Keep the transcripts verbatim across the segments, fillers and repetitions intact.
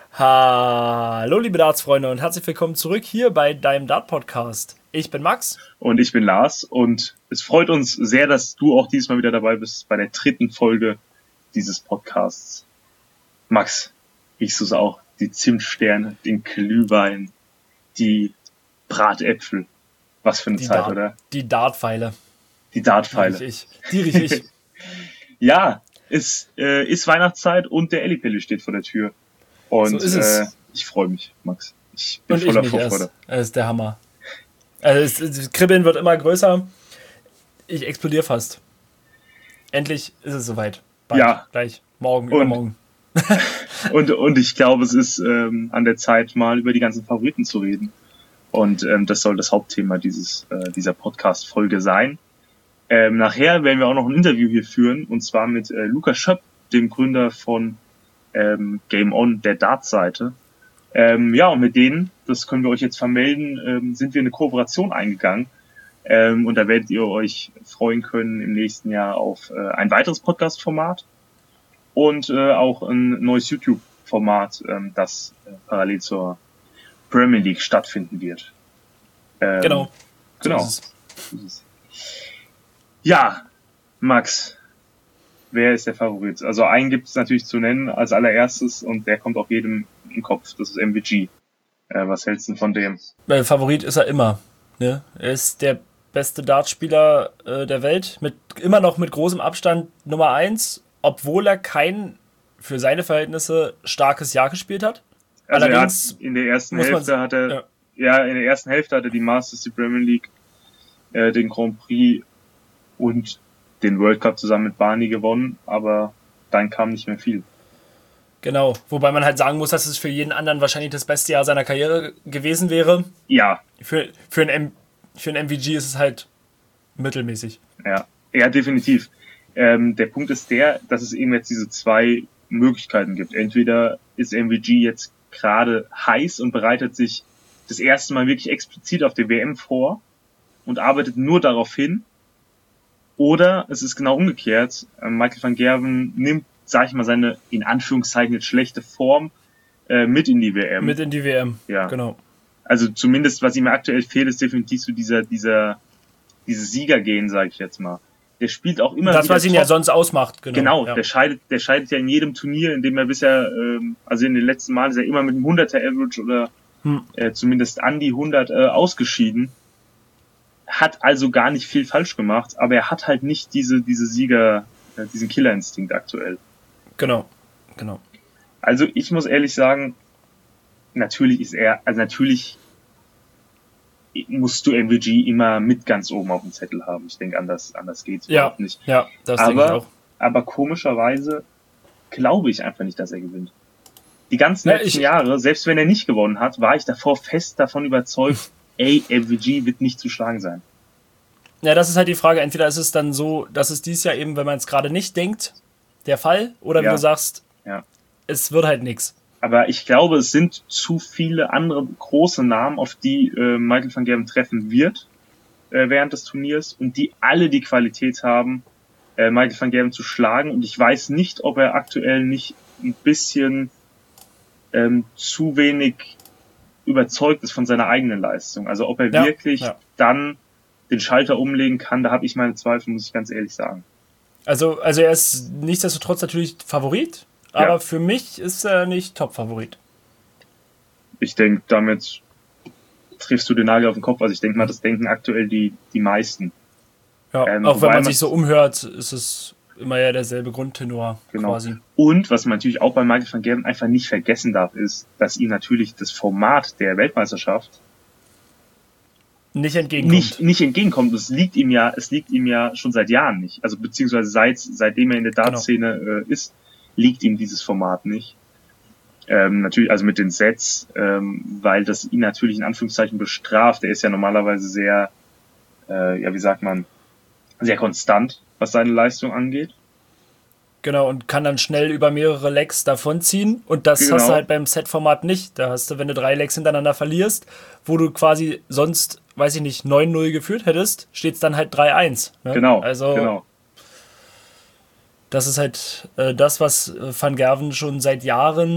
Hallo liebe Darts-Freunde und herzlich willkommen zurück hier bei deinem Dart-Podcast. Ich bin Max. Und ich bin Lars und es freut uns sehr, dass du auch diesmal wieder dabei bist bei der dritten Folge dieses Podcasts. Max, riechst du es auch? Die Zimtsterne, den Glühwein, die Bratäpfel. Was für eine Die Zeit, Dart, oder? Die Dartpfeile. Die Dartpfeile. Die riech ich. Die riech ich. Ja, es äh, ist Weihnachtszeit und der Ellipelli steht vor der Tür. Und So ist es. Äh, ich freue mich, Max. Ich bin Und voller ich nicht Vorfreude. erst. Das ist der Hammer. Also es, das Kribbeln wird immer größer. Ich explodiere fast. Endlich ist es soweit. Bald. Ja. Gleich. Morgen, Und- übermorgen. Und, und ich glaube, es ist ähm, an der Zeit, mal über die ganzen Favoriten zu reden. Und ähm, das soll das Hauptthema dieses äh, dieser Podcast-Folge sein. Ähm, nachher werden wir auch noch ein Interview hier führen, und zwar mit äh, Lukas Schöpp, dem Gründer von ähm, Game On, der Darts-Seite. Ähm, ja, und mit denen, das können wir euch jetzt vermelden, ähm, sind wir in eine Kooperation eingegangen. Ähm, und da werdet ihr euch freuen können im nächsten Jahr auf äh, ein weiteres Podcast-Format und äh, auch ein neues YouTube-Format, ähm, das äh, parallel zur Premier League stattfinden wird. Ähm, Genau. Genau. So ist es. Ja, Max, wer ist der Favorit? Also einen gibt es natürlich zu nennen als allererstes und der kommt auch jedem im Kopf. Das ist M V G. Äh, was hältst du von dem? Weil Favorit ist er immer. Ne? Er ist der beste Dartspieler äh, der Welt. Mit, immer noch mit großem Abstand Nummer eins, obwohl er kein, für seine Verhältnisse, starkes Jahr gespielt hat. Also Allerdings er hat in der ersten muss man- Hälfte hat er ja. ja. in der ersten Hälfte hat er die Masters, die Premier League, äh, den Grand Prix und den World Cup zusammen mit Barney gewonnen, aber dann kam nicht mehr viel. Genau, wobei man halt sagen muss, dass es für jeden anderen wahrscheinlich das beste Jahr seiner Karriere gewesen wäre. Ja, Für, für, ein, M, für ein M V G ist es halt mittelmäßig. ja, ja, definitiv. Ähm, der Punkt ist der, dass es eben jetzt diese zwei Möglichkeiten gibt. Entweder ist M V G jetzt gerade heiß und bereitet sich das erste Mal wirklich explizit auf die W M vor und arbeitet nur darauf hin, oder es ist genau umgekehrt. Ähm, Michael van Gerwen nimmt, sag ich mal, seine in Anführungszeichen jetzt schlechte Form äh, mit in die W M. Mit in die W M. Ja. Genau. Also zumindest, was ihm aktuell fehlt, ist definitiv so dieser, dieser, dieses Siegergehen, sage ich jetzt mal. Der spielt auch immer Das, wieder was ihn top. ja sonst ausmacht. Genau. Genau, ja. der scheidet, der scheidet ja in jedem Turnier, in dem er bisher, ähm, also in den letzten Malen ist er immer mit einem hunderter Average oder Hm. äh, zumindest an die hundert äh, ausgeschieden. Hat also gar nicht viel falsch gemacht, aber er hat halt nicht diese, diese Sieger, äh, diesen Killerinstinkt aktuell. Genau. Genau. Also ich muss ehrlich sagen, natürlich ist er, also natürlich musst du M V G immer mit ganz oben auf dem Zettel haben. Ich denke, anders, anders geht's Ja. überhaupt nicht. Ja, das denke ich Aber, auch. aber komischerweise glaube ich einfach nicht, dass er gewinnt. Die ganzen Ja, letzten ich- Jahre, selbst wenn er nicht gewonnen hat, war ich davor fest davon überzeugt, ey, M V G wird nicht zu schlagen sein. Ja, das ist halt die Frage. Entweder ist es dann so, dass es dieses Jahr eben, wenn man es gerade nicht denkt, der Fall, oder wie Ja. du sagst, Ja. es wird halt nichts. Aber ich glaube, es sind zu viele andere große Namen, auf die äh, Michael van Gerwen treffen wird äh, während des Turniers und die alle die Qualität haben, äh, Michael van Gerwen zu schlagen. Und ich weiß nicht, ob er aktuell nicht ein bisschen ähm, zu wenig überzeugt ist von seiner eigenen Leistung. Also ob er Ja, wirklich ja. dann den Schalter umlegen kann, da habe ich meine Zweifel, muss ich ganz ehrlich sagen. Also, also er ist nichtsdestotrotz natürlich Favorit, aber Ja. für mich ist er nicht Top-Favorit. Ich denke, damit triffst du den Nagel auf den Kopf. Also ich denke mal, das denken aktuell die, die meisten. Ja, Ähm, auch wobei wenn man man- sich so umhört, ist es immer ja derselbe Grundtenor Genau. quasi. Und was man natürlich auch bei Michael van Gerwen einfach nicht vergessen darf, ist, dass ihm natürlich das Format der Weltmeisterschaft Nicht entgegenkommt. nicht, nicht entgegenkommt. Es liegt ihm ja, es liegt ihm ja schon seit Jahren nicht. Also beziehungsweise seit, seitdem er in der Dartszene äh, ist, liegt ihm dieses Format nicht. Ähm, natürlich, also mit den Sets, ähm, weil das ihn natürlich in Anführungszeichen bestraft. Er ist ja normalerweise sehr, äh, ja, wie sagt man, sehr konstant, was seine Leistung angeht. Genau, und kann dann schnell über mehrere Legs davonziehen. Und das Genau. hast du halt beim Set-Format nicht. Da hast du, wenn du drei Legs hintereinander verlierst, wo du quasi sonst, weiß ich nicht, neun null geführt hättest, steht es dann halt drei eins. Ne? Genau, Also, genau. das ist halt äh, das, was äh, Van Gerwen schon seit Jahren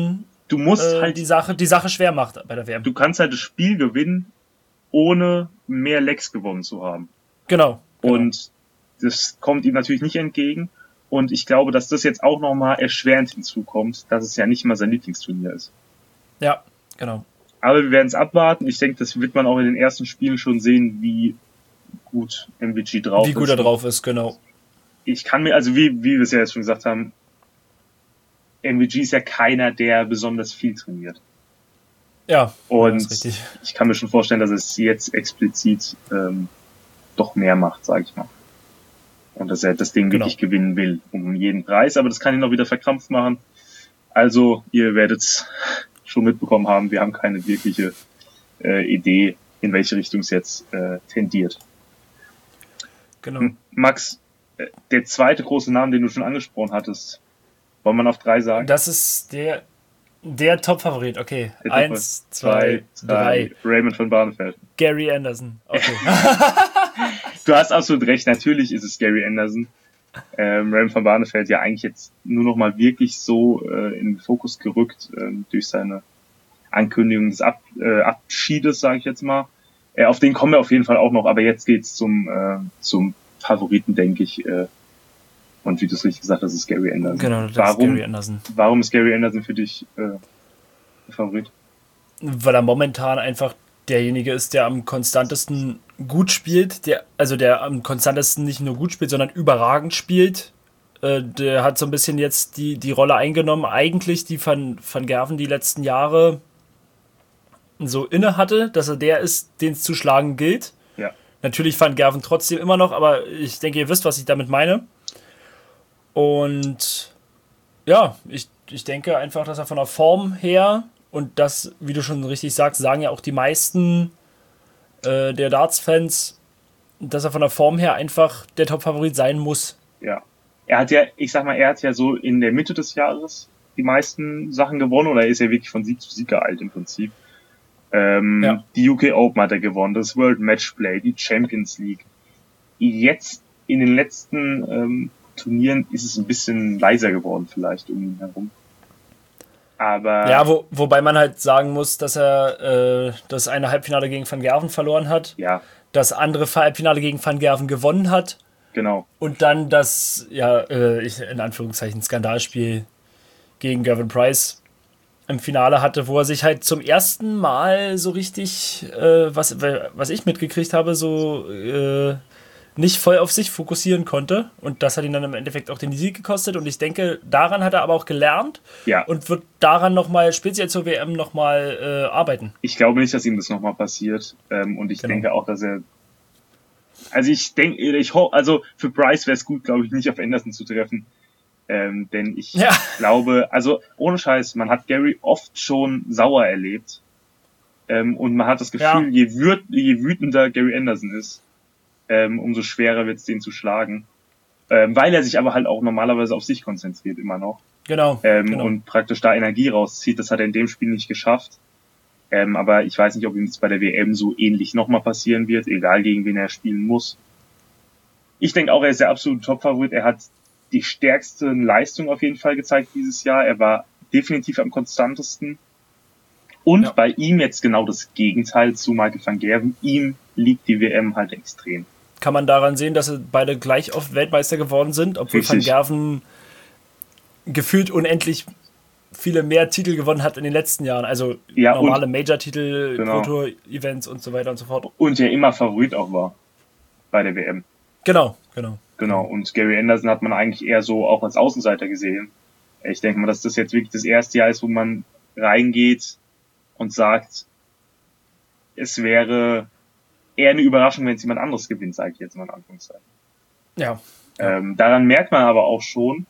du musst äh, halt die Sache, die Sache schwer macht bei der W M. Du kannst halt das Spiel gewinnen, ohne mehr Lecks gewonnen zu haben. Genau. genau. Und das kommt ihm natürlich nicht entgegen. Und ich glaube, dass das jetzt auch nochmal erschwerend hinzukommt, dass es ja nicht mal sein Lieblingsturnier ist. Ja, genau. Aber wir werden es abwarten. Ich denke, das wird man auch in den ersten Spielen schon sehen, wie gut M V G drauf ist. Wie gut er drauf ist, genau. Ich kann mir, also wie, wie wir es ja jetzt schon gesagt haben, M V G ist ja keiner, der besonders viel trainiert. Ja, und das ist richtig. Ich kann mir schon vorstellen, dass es jetzt explizit ähm, doch mehr macht, sage ich mal. Und dass er das Ding genau. wirklich gewinnen will, um jeden Preis. Aber das kann ihn auch wieder verkrampft machen. Also, ihr werdet schon mitbekommen haben, wir haben keine wirkliche äh, Idee, in welche Richtung es jetzt äh, tendiert. Genau. M- Max, äh, der zweite große Name, den du schon angesprochen hattest, wollen wir noch drei sagen? Das ist der, der Top-Favorit, okay. Der Eins, Top- zwei, drei. Raymond von Barneveld. Gary Anderson, okay. Du hast absolut recht, natürlich ist es Gary Anderson. Ähm, Raymond von Barneveld ja eigentlich jetzt nur noch mal wirklich so äh, in den Fokus gerückt ähm, durch seine Ankündigung des Ab, äh, Abschiedes, sage ich jetzt mal. Äh, auf den kommen wir auf jeden Fall auch noch, aber jetzt geht's zum äh, zum Favoriten, denke ich. Äh, und wie du es richtig gesagt hast, ist Gary Anderson. Genau, das warum, ist Gary Anderson. Warum ist Gary Anderson für dich äh, der Favorit? Weil er momentan einfach derjenige ist, der am konstantesten gut spielt, der, also der am konstantesten nicht nur gut spielt, sondern überragend spielt. Äh, der hat so ein bisschen jetzt die, die Rolle eingenommen, eigentlich die Van, Van Gerven die letzten Jahre so inne hatte, dass er der ist, den es zu schlagen gilt. Ja. Natürlich Van Gerven trotzdem immer noch, aber ich denke, ihr wisst, was ich damit meine. Und ja, ich, ich denke einfach, dass er von der Form her, und das, wie du schon richtig sagst, sagen ja auch die meisten äh, der Darts-Fans, dass er von der Form her einfach der Top-Favorit sein muss. Ja. Er hat ja, ich sag mal, er hat ja so in der Mitte des Jahres die meisten Sachen gewonnen, oder ist er wirklich von Sieg zu Sieg geeilt im Prinzip. Ähm, Ja. Die U K Open hat er gewonnen, das World Matchplay, die Champions League. Jetzt in den letzten ähm, Turnieren ist es ein bisschen leiser geworden vielleicht um ihn herum. Aber Ja, wo, wobei man halt sagen muss, dass er äh, das eine Halbfinale gegen Van Gerven verloren hat, ja, das andere Halbfinale gegen Van Gerven gewonnen hat genau. und dann das, ja, äh, ich, in Anführungszeichen, Skandalspiel gegen Gervin Price im Finale hatte, wo er sich halt zum ersten Mal so richtig, äh, was, was ich mitgekriegt habe, so äh, nicht voll auf sich fokussieren konnte. Und das hat ihn dann im Endeffekt auch den Sieg gekostet. Und ich denke, daran hat er aber auch gelernt Ja. und wird daran nochmal, speziell zur W M, nochmal äh, arbeiten. Ich glaube nicht, dass ihm das nochmal passiert. Ähm, und ich Genau. denke auch, dass er. Also ich denke, ich hoffe, also für Bryce wäre es gut, glaube ich, nicht auf Anderson zu treffen. Ähm, denn ich Ja. glaube, also ohne Scheiß, man hat Gary oft schon sauer erlebt. Ähm, und man hat das Gefühl, Ja. je, wüt je wütender Gary Anderson ist, ähm, umso schwerer wird es, den zu schlagen. Ähm, weil er sich aber halt auch normalerweise auf sich konzentriert, immer noch. Genau. Ähm, genau. Und praktisch da Energie rauszieht. Das hat er in dem Spiel nicht geschafft. Ähm, aber ich weiß nicht, ob ihm das bei der W M so ähnlich nochmal passieren wird, egal gegen wen er spielen muss. Ich denke auch, er ist der absolute Top-Favorit. Er hat die stärkste Leistung auf jeden Fall gezeigt dieses Jahr. Er war definitiv am konstantesten. Und Ja. bei ihm jetzt genau das Gegenteil zu Michael van Gerven. Ihm liegt die W M halt extrem. Kann man daran sehen, dass sie beide gleich oft Weltmeister geworden sind, obwohl Richtig. Van Gerven gefühlt unendlich viele mehr Titel gewonnen hat in den letzten Jahren. Also Ja, normale Major-Titel, Genau. Pro-Tour-Events und so weiter und so fort. Und ja immer Favorit auch war bei der W M. Genau, genau. Genau. Und Gary Anderson hat man eigentlich eher so auch als Außenseiter gesehen. Ich denke mal, dass das jetzt wirklich das erste Jahr ist, wo man reingeht und sagt, es wäre eher eine Überraschung, wenn es jemand anderes gewinnt, sage ich jetzt mal in Anführungszeichen. Ja. Ähm, daran merkt man aber auch schon,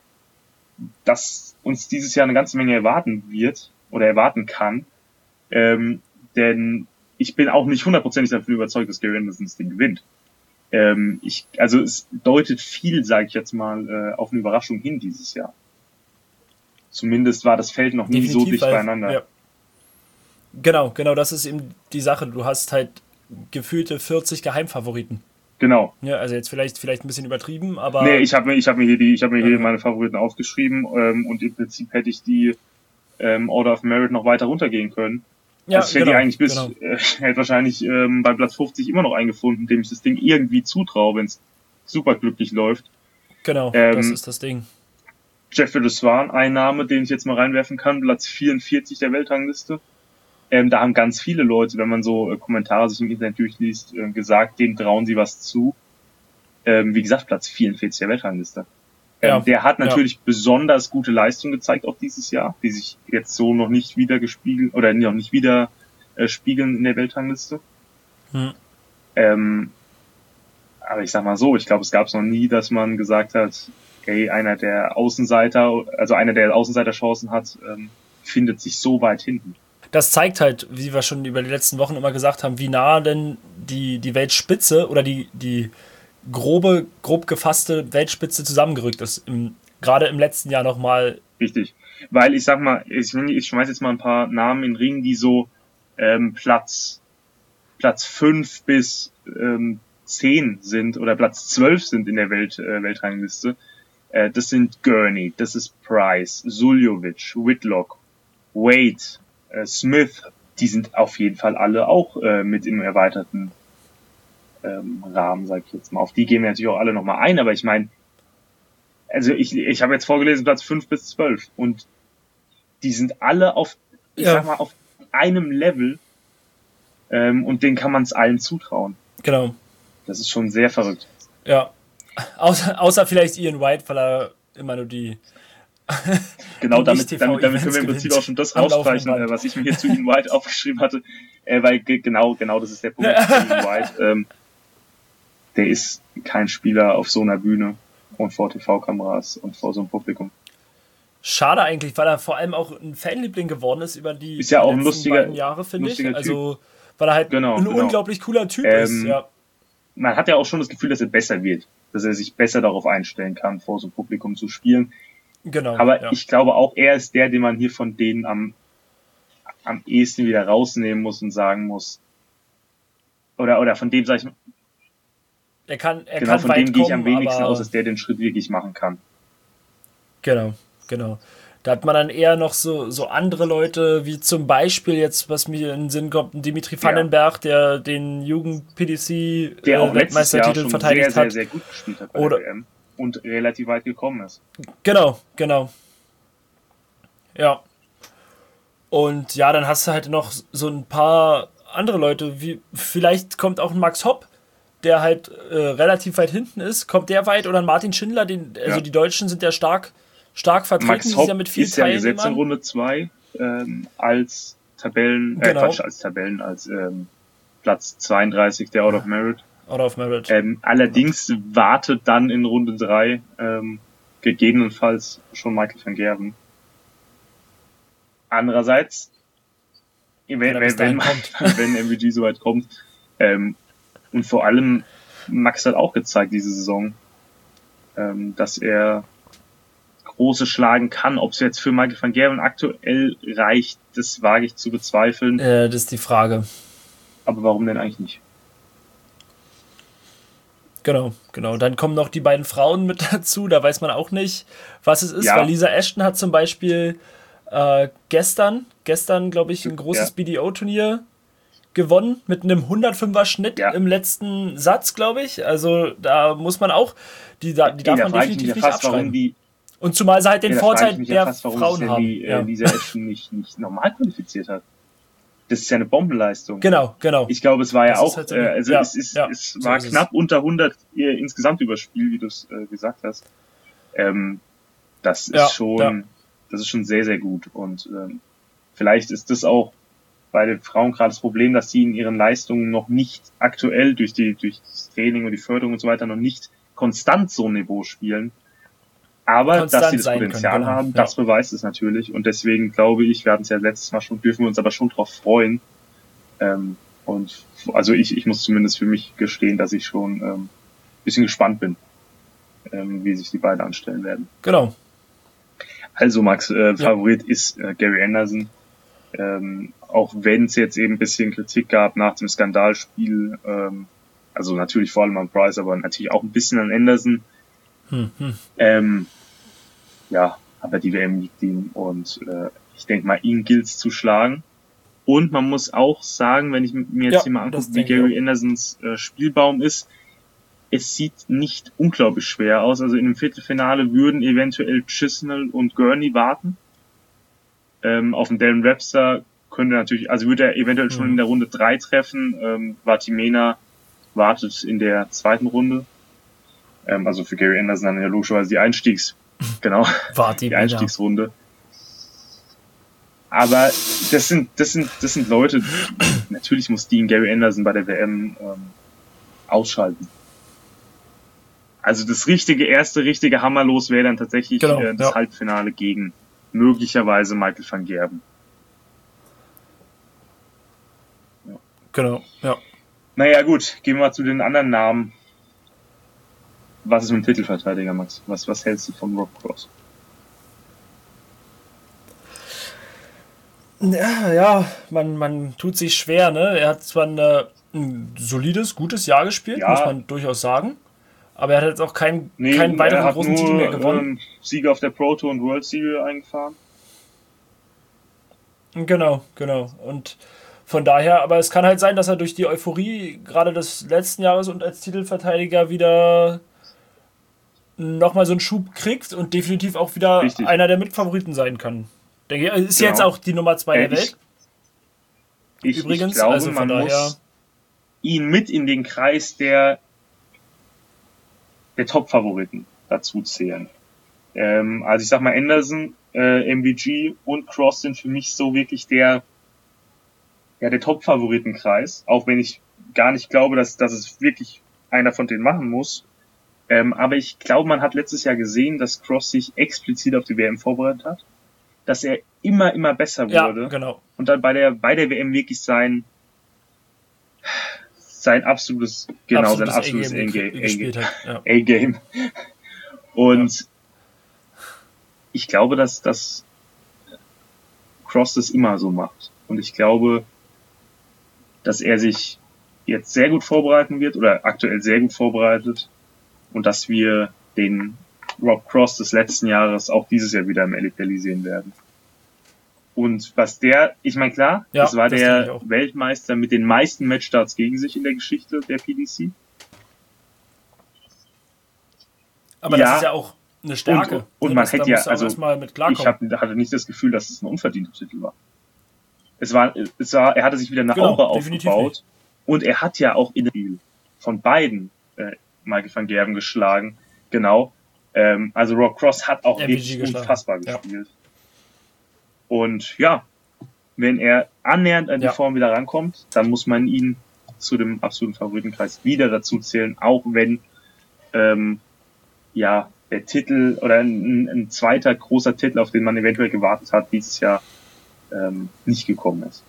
dass uns dieses Jahr eine ganze Menge erwarten wird oder erwarten kann. Ähm, denn ich bin auch nicht hundertprozentig davon überzeugt, dass Gary Anderson das Ding gewinnt. Ähm, ich, also es deutet viel, sage ich jetzt mal, äh, auf eine Überraschung hin dieses Jahr. Zumindest war das Feld noch nie so dicht weil- beieinander. Ja. Genau, genau, das ist eben die Sache. Du hast halt gefühlte vierzig Geheimfavoriten. Genau. Ja, also jetzt vielleicht, vielleicht ein bisschen übertrieben, aber Nee, ich habe mir, ich habe mir hier die, ich habe mir hier Ja. meine Favoriten aufgeschrieben ähm, und im Prinzip hätte ich die ähm, Order of Merit noch weiter runtergehen können. Ja, also ich hätte genau, die eigentlich bis, genau. äh, hätte wahrscheinlich ähm, bei Platz fünfzig immer noch eingefunden, dem ich das Ding irgendwie zutraue, wenn es super glücklich läuft. Genau, Ähm, das ist das Ding. Jeffrey de Swan, ein Name, den ich jetzt mal reinwerfen kann, Platz vierundvierzig der Weltrangliste. Ähm, da haben ganz viele Leute, wenn man so äh, Kommentare sich im Internet durchliest, äh, gesagt, dem trauen sie was zu. Ähm, wie gesagt, Platz vierundvierzig der Weltrangliste. Ähm, Ja, der hat natürlich ja. besonders gute Leistung gezeigt auch dieses Jahr, die sich jetzt so noch nicht wieder gespiegelt oder noch nicht wieder äh, spiegeln in der Weltrangliste. Hm. Ähm, aber ich sag mal so, ich glaube, es gab es noch nie, dass man gesagt hat, hey, einer der Außenseiter, also einer der Außenseiterchancen hat, ähm, findet sich so weit hinten. Das zeigt halt, wie wir schon über die letzten Wochen immer gesagt haben, wie nah denn die, die Weltspitze oder die, die grobe, grob gefasste Weltspitze zusammengerückt ist. Im, gerade im letzten Jahr nochmal. Richtig. Weil ich sag mal, ich, ich schmeiß jetzt mal ein paar Namen in den Ring, die so ähm, Platz Platz fünf bis ähm, zehn sind oder Platz zwölf sind in der Welt, äh, Weltrangliste. Äh, das sind Gurney, das ist Price, Suljovic, Whitlock, Wade, äh, Smith. Die sind auf jeden Fall alle auch äh, mit im erweiterten ähm, Rahmen, sag ich jetzt mal. Auf die gehen wir natürlich auch alle nochmal ein, aber ich meine, also ich, ich habe jetzt vorgelesen Platz fünf bis zwölf und die sind alle auf, ich Ja. sag mal, auf einem Level ähm, und denen kann man es allen zutrauen. Genau. Das ist schon sehr verrückt. Ja. Außer, außer vielleicht Ian White, weil er immer nur die. Genau, die damit, Nicht-T V damit, damit können wir im Events Prinzip auch schon das am laufenden rausstreichen, Band. äh, was ich mir hier zu Ian White aufgeschrieben hatte, äh, weil ge- genau, genau das ist der Punkt. Ian White, ähm, der ist kein Spieler auf so einer Bühne und vor T V-Kameras und vor so einem Publikum. Schade eigentlich, weil er vor allem auch ein Fanliebling geworden ist über die Ist ja auch ein letzten lustiger- beiden Jahre, finde ich. lustiger Typ. Also, weil er halt Genau, ein genau. unglaublich cooler Typ Ähm, ist. Ja, Man hat ja auch schon das Gefühl, dass er besser wird, dass er sich besser darauf einstellen kann, vor so einem Publikum zu spielen. genau. Aber ja. ich glaube auch, er ist der, den man hier von denen am, am ehesten wieder rausnehmen muss und sagen muss, oder, oder von dem sage ich, Er kann, er genau, kann von weit dem gehe ich kommen, am wenigsten aber aus, dass der den Schritt wirklich machen kann. Genau, genau. Da hat man dann eher noch so, so andere Leute, wie zum Beispiel jetzt, was mir in den Sinn kommt, ein Dimitri Vandenberg, der den Jugend-P D C Der äh, auch letztes Jahr Weltmeistertitel schon verteidigt sehr, sehr, hat. sehr gut gespielt hat bei Oder- der W M und relativ weit gekommen ist. Genau, genau. Ja. Und ja, dann hast du halt noch so ein paar andere Leute, wie vielleicht kommt auch ein Max Hopp, der halt äh, relativ weit hinten ist. Kommt der weit? Oder ein Martin Schindler, den, also Ja. die Deutschen sind ja stark, stark vertreten, Max dieses Hopp Jahr mit vier ist ja gesetzt in Teilnehmern. Runde zwei ähm, als Tabellen, äh, Genau. Quatsch, als Tabellen, als ähm, Platz zweiunddreißig der Out of Merit. Out of Merit. Ähm, allerdings wartet dann in Runde drei ähm, gegebenenfalls schon Michael van Gerwen. Andererseits, wenn, Wenn er bis wenn, wenn, dahin kommt. wenn M V G so weit kommt, ähm, und vor allem Max hat auch gezeigt diese Saison, ähm, dass er Große schlagen kann. Ob es jetzt für Michael van Gerwen aktuell reicht, das wage ich zu bezweifeln. Äh, das ist die Frage. Aber warum denn eigentlich nicht? Genau, genau. Dann kommen noch die beiden Frauen mit dazu. Da weiß man auch nicht, was es ist. Ja. Weil Lisa Ashton hat zum Beispiel äh, gestern, gestern glaube ich, ein großes Ja. B D O-Turnier gewonnen mit einem hundertfünfer Schnitt Ja. im letzten Satz, glaube ich. Also da muss man auch, die, da- die darf da man frage ich definitiv mich nicht ja fast, warum abschreiben. die, Und zumal sie halt den ja, da frage Vorteil ich mich ja der fast, warum Frauen sich denn haben. die, äh, Ja. Lisa Ashton nicht, nicht normal qualifiziert hat. Das ist ja eine Bombenleistung. Genau, genau. Ich glaube, es war ja Das ist auch, halt so äh, eine- also ja, es, ist, ja, es so war ist es. knapp unter hundert äh, insgesamt übers Spiel, wie du es äh, gesagt hast. Ähm, das ist Ja, schon, ja. das ist schon sehr, sehr gut. Und ähm, vielleicht ist das auch bei den Frauen gerade das Problem, dass sie in ihren Leistungen noch nicht aktuell durch die durch das Training und die Förderung und so weiter noch nicht konstant so ein Niveau spielen. Aber Konstant dass sie das sein können, Potenzial genau, haben, ja. das beweist es natürlich. Und deswegen glaube ich, wir hatten es ja letztes Mal schon, dürfen wir uns aber schon drauf freuen. Ähm, und also ich, ich muss zumindest für mich gestehen, dass ich schon ähm, bisschen gespannt bin, ähm, wie sich die beiden anstellen werden. Genau. Also Max, äh, Favorit ist äh, Gary Anderson. Ähm, auch wenn es jetzt eben ein bisschen Kritik gab nach dem Skandalspiel, ähm, also natürlich vor allem an Price, aber natürlich auch ein bisschen an Anderson. Hm, hm. Ähm, ja, aber die W M liegt ihm und äh, ich denke mal, ihn gilt's zu schlagen. Und man muss auch sagen, wenn ich mir jetzt Ja, hier mal das angucke, wie denke ich Gary auch. Andersons äh, Spielbaum ist, es sieht nicht unglaublich schwer aus. Also in dem Viertelfinale würden eventuell Chisnell und Gurney warten. Ähm, auf den Darren Webster könnte natürlich, also würde er eventuell schon Mhm. in der Runde drei treffen. Ähm, Vatimena wartet in der zweiten Runde. Ähm, also für Gary Anderson dann ja logischerweise die Einstiegs, genau, Warte, die Einstiegsrunde. Aber das sind, das sind, das sind Leute, natürlich muss Dean Gary Anderson bei der W M ähm, ausschalten. Also das richtige, erste richtige Hammerlos wäre dann tatsächlich Genau, äh, das ja. Halbfinale gegen möglicherweise Michael van Gerben. Genau, ja. Naja gut, gehen wir mal zu den anderen Namen. Was ist mit dem Titelverteidiger, Max? Was, was hältst du von Rob Cross? Ja, ja, man, man tut sich schwer, ne? Er hat zwar eine, ein solides, gutes Jahr gespielt, Ja. muss man durchaus sagen. Aber er hat jetzt auch keinen, Nee, keinen er weiteren hat großen nur Titel mehr gewonnen. ähm, Siege auf der Pro Tour und World Series eingefahren. Genau, genau. Und von daher, aber es kann halt sein, dass er durch die Euphorie gerade des letzten Jahres und als Titelverteidiger wieder nochmal so einen Schub kriegt und definitiv auch wieder Richtig. einer der Mitfavoriten sein kann. Denke ich, ist Genau. jetzt auch die Nummer zwei Äh, der Welt. Ich, Übrigens, ich glaube, also von man daher- muss ihn mit in den Kreis der, der Top-Favoriten dazu zählen. Ähm, also ich sag mal, Anderson, äh, M V G und Cross sind für mich so wirklich der, ja, der Top-Favoritenkreis, auch wenn ich gar nicht glaube, dass, dass es wirklich einer von denen machen muss. Ähm, aber ich glaube, man hat letztes Jahr gesehen, dass Cross sich explizit auf die W M vorbereitet hat, dass er immer, immer besser Ja, wurde genau. und dann bei der, bei der W M wirklich sein, sein absolutes, genau, sein absolutes A-Game A-Game, ge- gespielt hat. Ja. A-Game. Und ich glaube, dass, dass Cross das immer so macht. Und ich glaube, dass er sich jetzt sehr gut vorbereiten wird oder aktuell sehr gut vorbereitet und dass wir den Rob Cross des letzten Jahres auch dieses Jahr wieder im Ellipelli sehen werden. Und was der, ich meine klar, Ja, das war das denke ich der auch. Weltmeister mit den meisten Matchstarts gegen sich in der Geschichte der P D C. Aber Ja. das ist ja auch eine Stärke. Und, und Ne, man das- hätte da ja, musst du auch also erstmal mit ich klarkommen. hab, hatte nicht das Gefühl, dass es ein unverdienter Titel war. Es war, es war, er hatte sich wieder eine Genau, Aura definitiv aufgebaut nicht. und er hat ja auch in dem Spiel von beiden äh, Michael van Gerben geschlagen. Genau. Ähm, also Rob Cross hat auch M V G wirklich geschlagen. unfassbar Ja. gespielt. Und ja, wenn er annähernd an die Ja. Form wieder rankommt, dann muss man ihn zu dem absoluten Favoritenkreis wieder dazu zählen, auch wenn ähm, ja der Titel oder ein, ein zweiter großer Titel, auf den man eventuell gewartet hat, dieses Jahr ähm, nicht gekommen ist.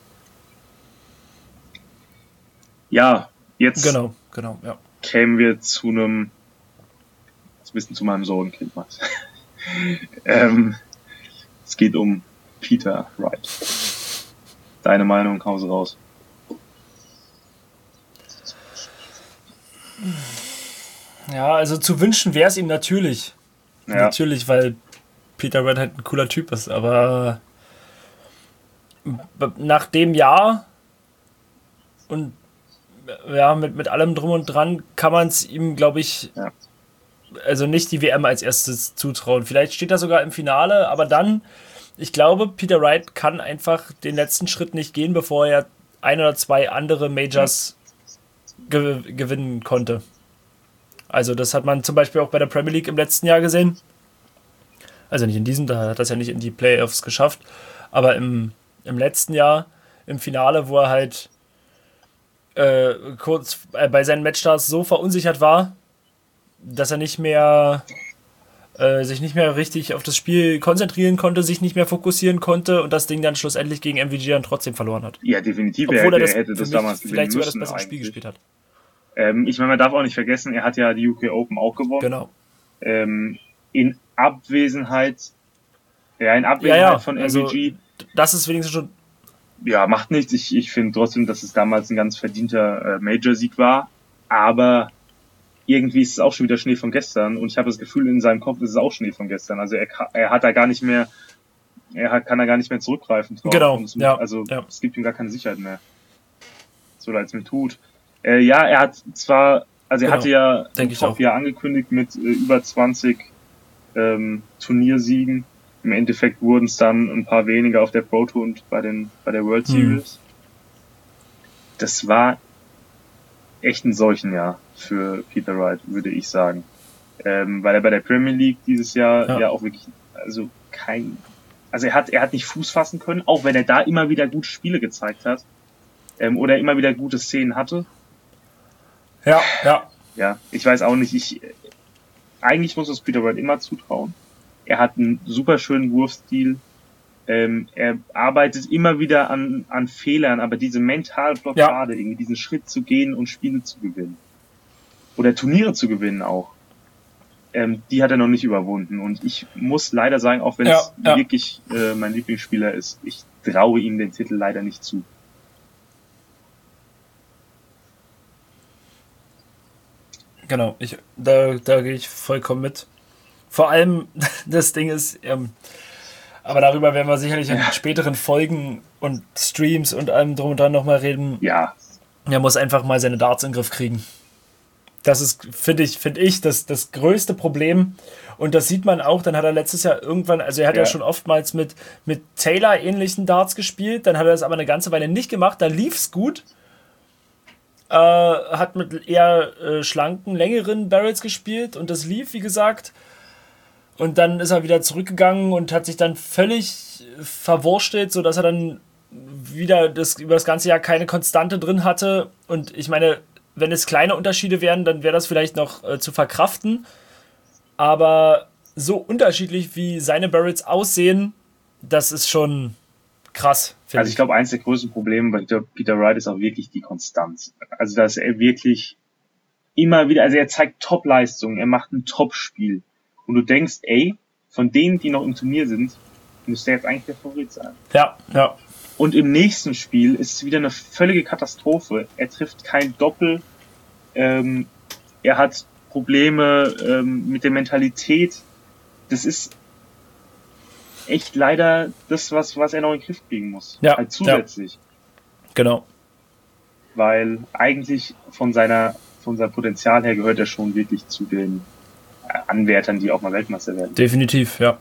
Ja, jetzt Genau, genau, ja. kämen wir zu einem, jetzt ein bisschen zu meinem Sorgenkind, Max. ähm, es geht um Peter Wright. Deine Meinung, Hause raus. Ja, also zu wünschen wäre es ihm natürlich. Ja, Natürlich, weil Peter Wright halt ein cooler Typ ist, aber b- nach dem Jahr und ja, mit, mit allem drum und dran kann man es ihm, glaube ich, Ja. also nicht die W M als erstes zutrauen. Vielleicht steht er sogar im Finale, aber dann, ich glaube, Peter Wright kann einfach den letzten Schritt nicht gehen, bevor er ein oder zwei andere Majors ge gewinnen konnte. Also das hat man zum Beispiel auch bei der Premier League im letzten Jahr gesehen. Also nicht in diesem, da hat er es ja nicht in die Playoffs geschafft, aber im, im letzten Jahr, im Finale, wo er halt äh, kurz äh, bei seinen Matchstarts so verunsichert war, dass er nicht mehr äh, sich nicht mehr richtig auf das Spiel konzentrieren konnte, sich nicht mehr fokussieren konnte und das Ding dann schlussendlich gegen M V G dann trotzdem verloren hat. ja, definitiv. Obwohl er, er das, er hätte das für mich damals gewinnen vielleicht sogar das müssen bessere Spiel eigentlich. gespielt hat. Ähm, ich meine, man darf auch nicht vergessen, er hat ja die U K Open auch gewonnen. Genau. Ähm, in Abwesenheit, ja, in Abwesenheit Ja, ja, von also M V G, das ist wenigstens schon. ja, macht nichts. Ich, ich finde trotzdem, dass es damals ein ganz verdienter äh, Major-Sieg war. Aber irgendwie ist es auch schon wieder Schnee von gestern. Und ich habe das Gefühl, in seinem Kopf ist es auch Schnee von gestern. Also er, ka- er hat da gar nicht mehr er hat, kann er gar nicht mehr zurückgreifen drauf. Genau, es, ja, also ja. es gibt ihm gar keine Sicherheit mehr. So leid es mir tut. Äh, ja, er hat zwar, also er Genau, hatte ja denke im ich auch. Top-Jahr angekündigt mit äh, über zwanzig ähm, Turniersiegen. Im Endeffekt wurden es dann ein paar weniger auf der Pro Tour und bei den bei der World Hm. Series. Das war echt ein Seuchenjahr für Peter Wright, würde ich sagen. Ähm, weil er bei der Premier League dieses Jahr Ja. ja, auch wirklich, also kein, also er hat, er hat nicht Fuß fassen können, auch wenn er da immer wieder gute Spiele gezeigt hat, ähm, oder immer wieder gute Szenen hatte. Ja, ja. Ja, ich weiß auch nicht, ich, eigentlich muss es Peter Wright immer zutrauen. Er hat einen super schönen Wurfstil, ähm, er arbeitet immer wieder an, an Fehlern, aber diese mentale Blockade, irgendwie diesen Schritt zu gehen und Spiele zu gewinnen. Oder Turniere zu gewinnen auch. Ähm, die hat er noch nicht überwunden. Und ich muss leider sagen, auch wenn Ja, es ja. wirklich äh, mein Lieblingsspieler ist, ich traue ihm den Titel leider nicht zu. Genau, ich, da, da gehe ich vollkommen mit. Vor allem, das Ding ist, ähm, aber darüber werden wir sicherlich in Ja. späteren Folgen und Streams und allem drum und dran nochmal reden. Ja, Er muss einfach mal seine Darts in den Griff kriegen. Das ist, finde ich, finde ich, das, das größte Problem. Und das sieht man auch, dann hat er letztes Jahr irgendwann, also er hat ja, Ja. schon oftmals mit, mit Taylor ähnlichen Darts gespielt, dann hat er das aber eine ganze Weile nicht gemacht, da lief's gut. Äh, hat mit eher äh, schlanken, längeren Barrels gespielt und das lief, wie gesagt. Und dann ist er wieder zurückgegangen und hat sich dann völlig verwurstelt, sodass er dann wieder das, über das ganze Jahr keine Konstante drin hatte. Und ich meine, wenn es kleine Unterschiede wären, dann wäre das vielleicht noch äh, zu verkraften. Aber so unterschiedlich wie seine Barrels aussehen, das ist schon krass, finde also ich glaube, eins der größten Probleme bei Peter, Peter Wright ist auch wirklich die Konstanz. Also dass er wirklich immer wieder, also er zeigt Top-Leistungen, er macht ein Top-Spiel. Und du denkst, ey, von denen, die noch im Turnier sind, müsste er jetzt eigentlich der Favorit sein. Ja, ja. Und im nächsten Spiel ist es wieder eine völlige Katastrophe. Er trifft kein Doppel. Ähm, er hat Probleme ähm, mit der Mentalität. Das ist echt leider das, was, was er noch in den Griff kriegen muss. Ja, halt zusätzlich. Genau. Weil eigentlich von seiner, von seinem Potenzial her gehört er schon wirklich zu den Anwärtern, die auch mal Weltmeister werden. Definitiv, ja.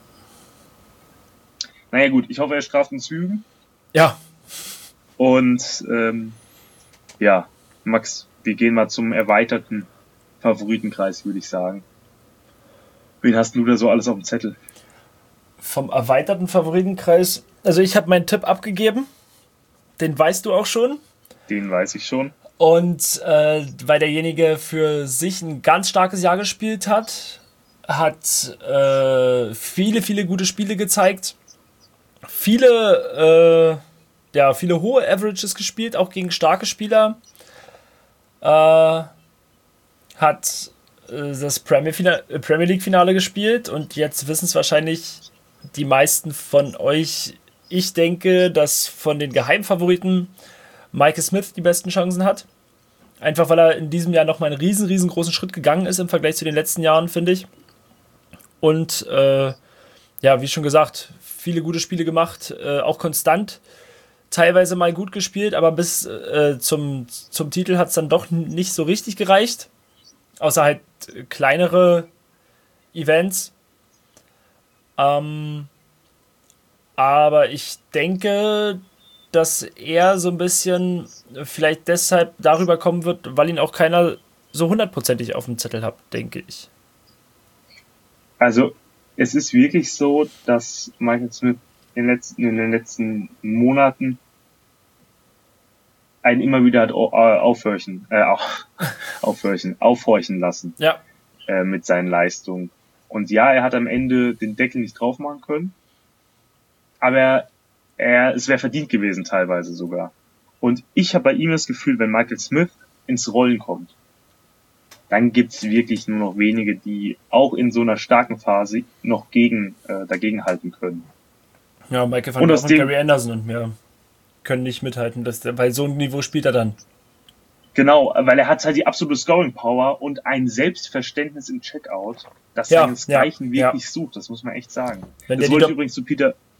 Naja gut, ich hoffe, er straft uns Lügen. Ja, Und ähm, ja, Max, wir gehen mal zum erweiterten Favoritenkreis, würde ich sagen. Wen hast du da so alles auf dem Zettel? vom erweiterten Favoritenkreis. Also ich habe meinen Tipp abgegeben. Den weißt du auch schon. Den weiß ich schon. Und äh, weil derjenige für sich ein ganz starkes Jahr gespielt hat, hat äh, viele, viele gute Spiele gezeigt. Viele, äh, ja, viele hohe Averages gespielt, auch gegen starke Spieler. Äh, hat äh, das Premier, Fina- äh, Premier League Finale gespielt und jetzt wissen es wahrscheinlich die meisten von euch. Ich denke, dass von den Geheimfavoriten Michael Smith die besten Chancen hat. Einfach weil er in diesem Jahr nochmal einen riesen, riesengroßen Schritt gegangen ist im Vergleich zu den letzten Jahren, finde ich. Und äh, ja, wie schon gesagt, viele gute Spiele gemacht, äh, auch konstant. Teilweise mal gut gespielt, aber bis äh, zum, zum Titel hat es dann doch nicht so richtig gereicht. Außer halt kleinere Events. Ähm, aber ich denke, dass er so ein bisschen vielleicht deshalb darüber kommen wird, weil ihn auch keiner so hundertprozentig auf dem Zettel hat, denke ich. Also es ist wirklich so, dass Michael Smith in den letzten, in den letzten Monaten einen immer wieder hat aufhorchen, äh, aufhorchen, aufhorchen lassen Ja, äh, mit seinen Leistungen. Und ja, er hat am Ende den Deckel nicht drauf machen können, aber er, es wäre verdient gewesen teilweise sogar. Und ich habe bei ihm das Gefühl, wenn Michael Smith ins Rollen kommt, dann gibt's wirklich nur noch wenige, die auch in so einer starken Phase noch gegen äh, dagegenhalten können. ja, Michael van Und der aus und dem- Gary Anderson und mir können nicht mithalten, dass der, weil so ein Niveau spielt er dann. Genau, weil er hat halt die absolute Scoring Power und ein Selbstverständnis im Checkout, das Ja, seinesgleichen ja, wirklich sucht, das muss man echt sagen. Wenn das der die wollte ich doch- übrigens zu Peter,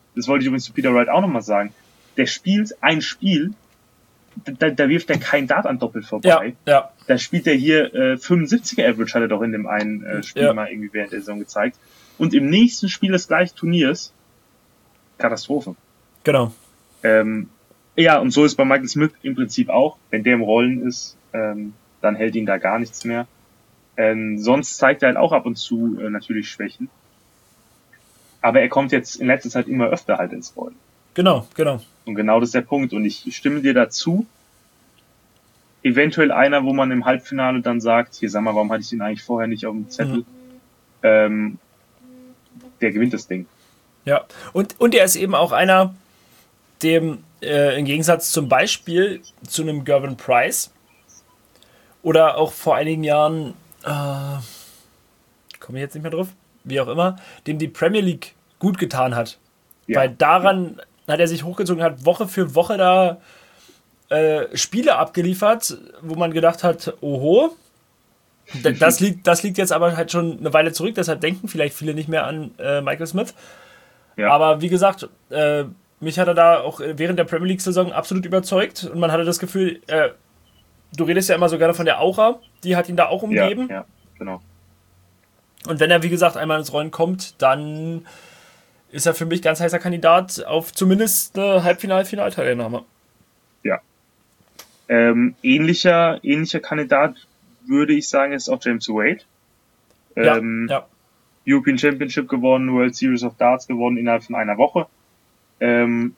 das wollte ich übrigens zu Peter Wright auch nochmal sagen, der spielt ein Spiel, da, da wirft er kein Dart an doppelt vorbei. Ja, ja. Da spielt er hier äh, fünfundsiebziger Average, hat er doch in dem einen äh, Spiel ja. mal irgendwie während der Saison gezeigt. Und im nächsten Spiel des gleichen Turniers Katastrophe. Genau. Ähm, ja, und so ist bei Michael Smith im Prinzip auch. Wenn der im Rollen ist, ähm, dann hält ihn da gar nichts mehr. Ähm, sonst zeigt er halt auch ab und zu äh, natürlich Schwächen. Aber er kommt jetzt in letzter Zeit immer öfter halt ins Rollen. Genau, genau. Und genau das ist der Punkt. Und ich stimme dir dazu. Eventuell einer, wo man im Halbfinale dann sagt, hier, sag mal, warum hatte ich den eigentlich vorher nicht auf dem Zettel? Mhm. Ähm, der gewinnt das Ding. Ja, und, und er ist eben auch einer, dem äh, im Gegensatz zum Beispiel zu einem Gervin Price oder auch vor einigen Jahren, äh, komme ich jetzt nicht mehr drauf, wie auch immer, dem die Premier League gut getan hat. Ja. Weil daran ja. hat er sich hochgezogen, hat Woche für Woche da äh, Spiele abgeliefert, wo man gedacht hat, oho, das liegt, das liegt jetzt aber halt schon eine Weile zurück, deshalb denken vielleicht viele nicht mehr an äh, Michael Smith. Ja. Aber wie gesagt, äh, mich hat er da auch während der Premier League-Saison absolut überzeugt und man hatte das Gefühl, äh, du redest ja immer so gerne von der Aura, die hat ihn da auch umgeben. Ja, ja, genau. Und wenn er, wie gesagt, einmal ins Rollen kommt, dann ist er für mich ganz heißer Kandidat auf zumindest eine Halbfinal-Finalteilnahme. Ja. Ähm, ähnlicher, ähnlicher Kandidat würde ich sagen, ist auch James Wade. Ähm, ja, ja. European Championship gewonnen, World Series of Darts gewonnen innerhalb von einer Woche. Ähm,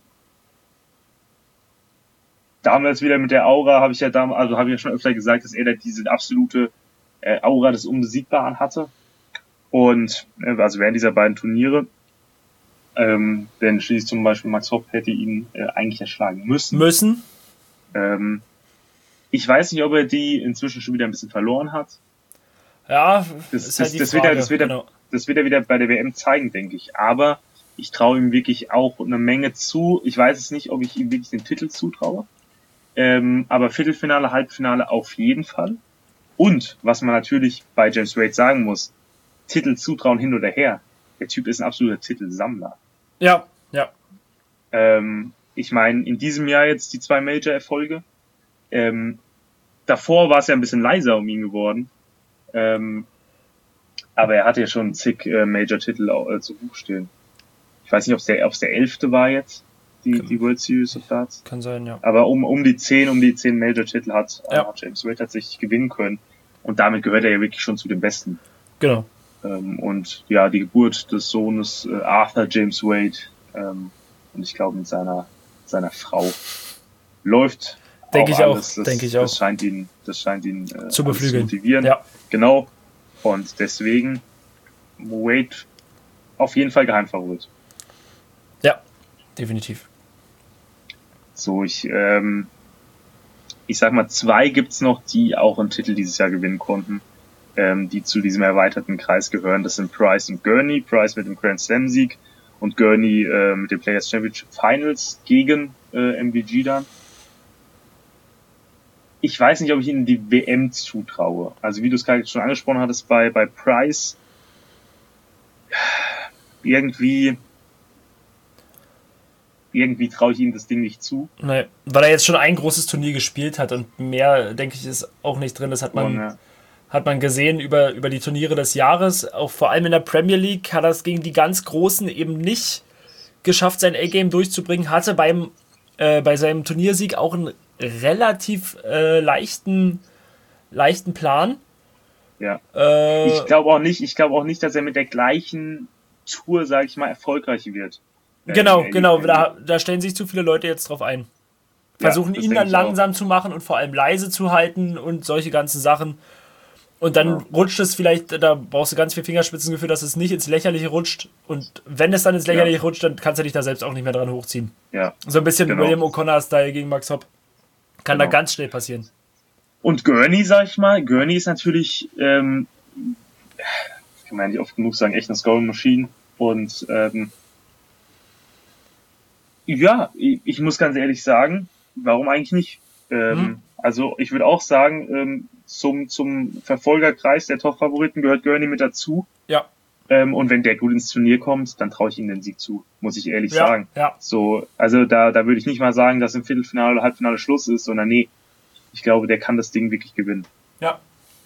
damals wieder mit der Aura, habe ich ja damals, also habe ich ja schon öfter gesagt, dass er da diese absolute äh, Aura des Unbesiegbaren hatte. Und äh, also während dieser beiden Turniere, ähm, denn schließlich zum Beispiel Max Hopp hätte ihn äh, eigentlich erschlagen müssen. Müssen. Ähm, ich weiß nicht, ob er die inzwischen schon wieder ein bisschen verloren hat. Ja, das, ist halt das, die das, Frage, wird er, das, wird er, genau. das wird er wieder bei der W M zeigen, denke ich. Aber ich traue ihm wirklich auch eine Menge zu. Ich weiß es nicht, ob ich ihm wirklich den Titel zutraue. Ähm, aber Viertelfinale, Halbfinale auf jeden Fall. Und, was man natürlich bei James Wade sagen muss, Titel zutrauen hin oder her. Der Typ ist ein absoluter Titelsammler. Ja, ja. Ähm, ich meine, in diesem Jahr jetzt die zwei Major-Erfolge. Ähm, davor war es ja ein bisschen leiser um ihn geworden. Ähm, aber er hatte ja schon zig äh, Major-Titel äh, zu Buch stehen. Ich weiß nicht, ob es der, ob's der elfte war jetzt, die, die World Series of Darts. Kann sein, ja. Aber um, um die zehn, um die zehn Major-Titel hat, ja. äh, hat James Wade tatsächlich gewinnen können. Und damit gehört er ja wirklich schon zu den Besten. Genau. Ähm, und ja, die Geburt des Sohnes äh, Arthur James Wade, ähm, und ich glaube mit seiner, seiner Frau läuft Denke ich alles. auch, das, denke ich auch. Das scheint ihn, das scheint ihn äh, zu beflügeln. Zu motivieren. Ja. Genau. Und deswegen Wade auf jeden Fall Geheimfavorit. Ja, definitiv. So, ich, ähm, ich sag mal, zwei gibt's noch, die auch einen Titel dieses Jahr gewinnen konnten, ähm, die zu diesem erweiterten Kreis gehören. Das sind Price und Gurney. Price mit dem Grand Slam Sieg und Gurney äh, mit dem Players Championship Finals gegen äh, M V G dann. Ich weiß nicht, ob ich ihnen die W M zutraue. Also wie du es gerade schon angesprochen hattest, bei, bei Price irgendwie irgendwie traue ich ihm das Ding nicht zu. Nee, weil er jetzt schon ein großes Turnier gespielt hat und mehr, denke ich, ist auch nicht drin. Das hat man, ja. hat man gesehen über, über die Turniere des Jahres. Auch vor allem in der Premier League hat er es gegen die ganz Großen eben nicht geschafft, sein A-Game durchzubringen. Hatte beim, äh, bei seinem Turniersieg auch einen relativ äh, leichten, leichten Plan. Ja. Äh, ich glaube auch nicht, ich glaube auch nicht, dass er mit der gleichen Tour, sage ich mal, erfolgreich wird. Genau, genau, da, da stellen sich zu viele Leute jetzt drauf ein. Versuchen ja, ihn dann langsam zu machen und vor allem leise zu halten und solche ganzen Sachen. Und dann ja. rutscht es vielleicht, da brauchst du ganz viel Fingerspitzengefühl, dass es nicht ins Lächerliche rutscht. Und wenn es dann ins Lächerliche ja. rutscht, dann kannst du dich da selbst auch nicht mehr dran hochziehen. Ja. So ein bisschen genau. William O'Connor-Style gegen Max Hopp. Kann genau. da ganz schnell passieren. Und Gurney, sag ich mal, Gurney ist natürlich, ähm, kann man ja nicht oft genug sagen, echt eine Scoring Machine. Und ähm, ja, ich, ich muss ganz ehrlich sagen, warum eigentlich nicht? Ähm, mhm. Also ich würde auch sagen, ähm, zum zum Verfolgerkreis der Top-Favoriten gehört Gurney mit dazu. Ja. Ähm, und wenn der gut ins Turnier kommt, dann traue ich ihm den Sieg zu, muss ich ehrlich Ja, sagen. ja. So, also da, da würde ich nicht mal sagen, dass im Viertelfinale oder Halbfinale Schluss ist, sondern nee, ich glaube, der kann das Ding wirklich gewinnen. Ja.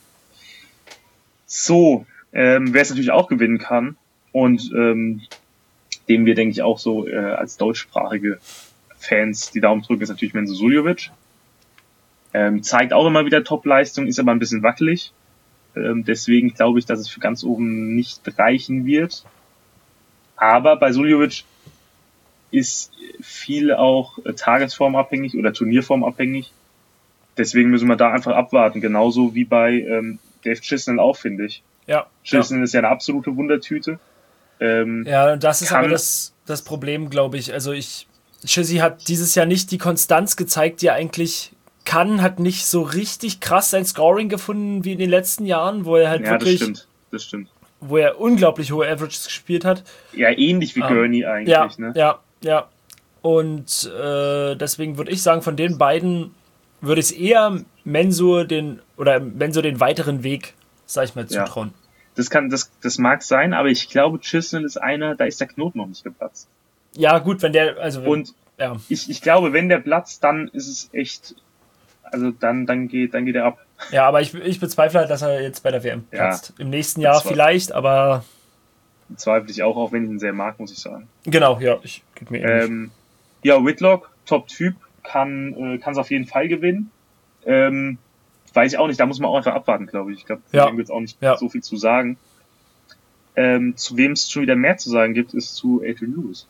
So, ähm, wer es natürlich auch gewinnen kann und ähm, dem wir, denke ich, auch so äh, als deutschsprachige Fans die Daumen drücken, ist natürlich Menzo Suljovic. Ähm, zeigt auch immer wieder Top-Leistung, ist aber ein bisschen wackelig. Ähm, deswegen glaube ich, dass es für ganz oben nicht reichen wird. Aber bei Suljovic ist viel auch äh, tagesformabhängig oder turnierformabhängig. Deswegen müssen wir da einfach abwarten. Genauso wie bei ähm, Dave Chisnell auch, finde ich. Ja. Chisnell ja. ist ja eine absolute Wundertüte. Ähm, ja, das ist aber das, das Problem, glaube ich. Also ich, Chizzy hat dieses Jahr nicht die Konstanz gezeigt, die er eigentlich kann, hat nicht so richtig krass sein Scoring gefunden wie in den letzten Jahren, wo er halt ja, wirklich, das stimmt, das stimmt. wo er unglaublich hohe Averages gespielt hat. Ja, ähnlich wie um, Gurney eigentlich, ja, ne? Ja, ja. Und äh, deswegen würde ich sagen, von den beiden würde ich es eher Mensur den oder Mensur den weiteren Weg, sag ich mal, zutrauen. Ja. Das kann, das, das mag sein, aber ich glaube, Chisnell ist einer, da ist der Knoten noch nicht geplatzt. Ja, gut, wenn der, also wenn, und ja. ich, ich glaube, wenn der platzt, dann ist es echt, also dann, dann geht, dann geht er ab. Ja, aber ich, ich bezweifle halt, dass er jetzt bei der W M platzt. Ja, im nächsten Jahr vielleicht, aber bezweifle ich auch, auch wenn ich ihn sehr mag, muss ich sagen. Genau, ja, ich gebe mir ähnlich. Ähm, ja, Whitlock, Top-Typ, kann äh, kann es auf jeden Fall gewinnen. Ähm, weiß ich auch nicht, da muss man auch einfach abwarten, glaube ich. Ich glaube, ja. dem wird es auch nicht ja. so viel zu sagen. Ähm, zu wem es schon wieder mehr zu sagen gibt, ist zu Adrian Lewis.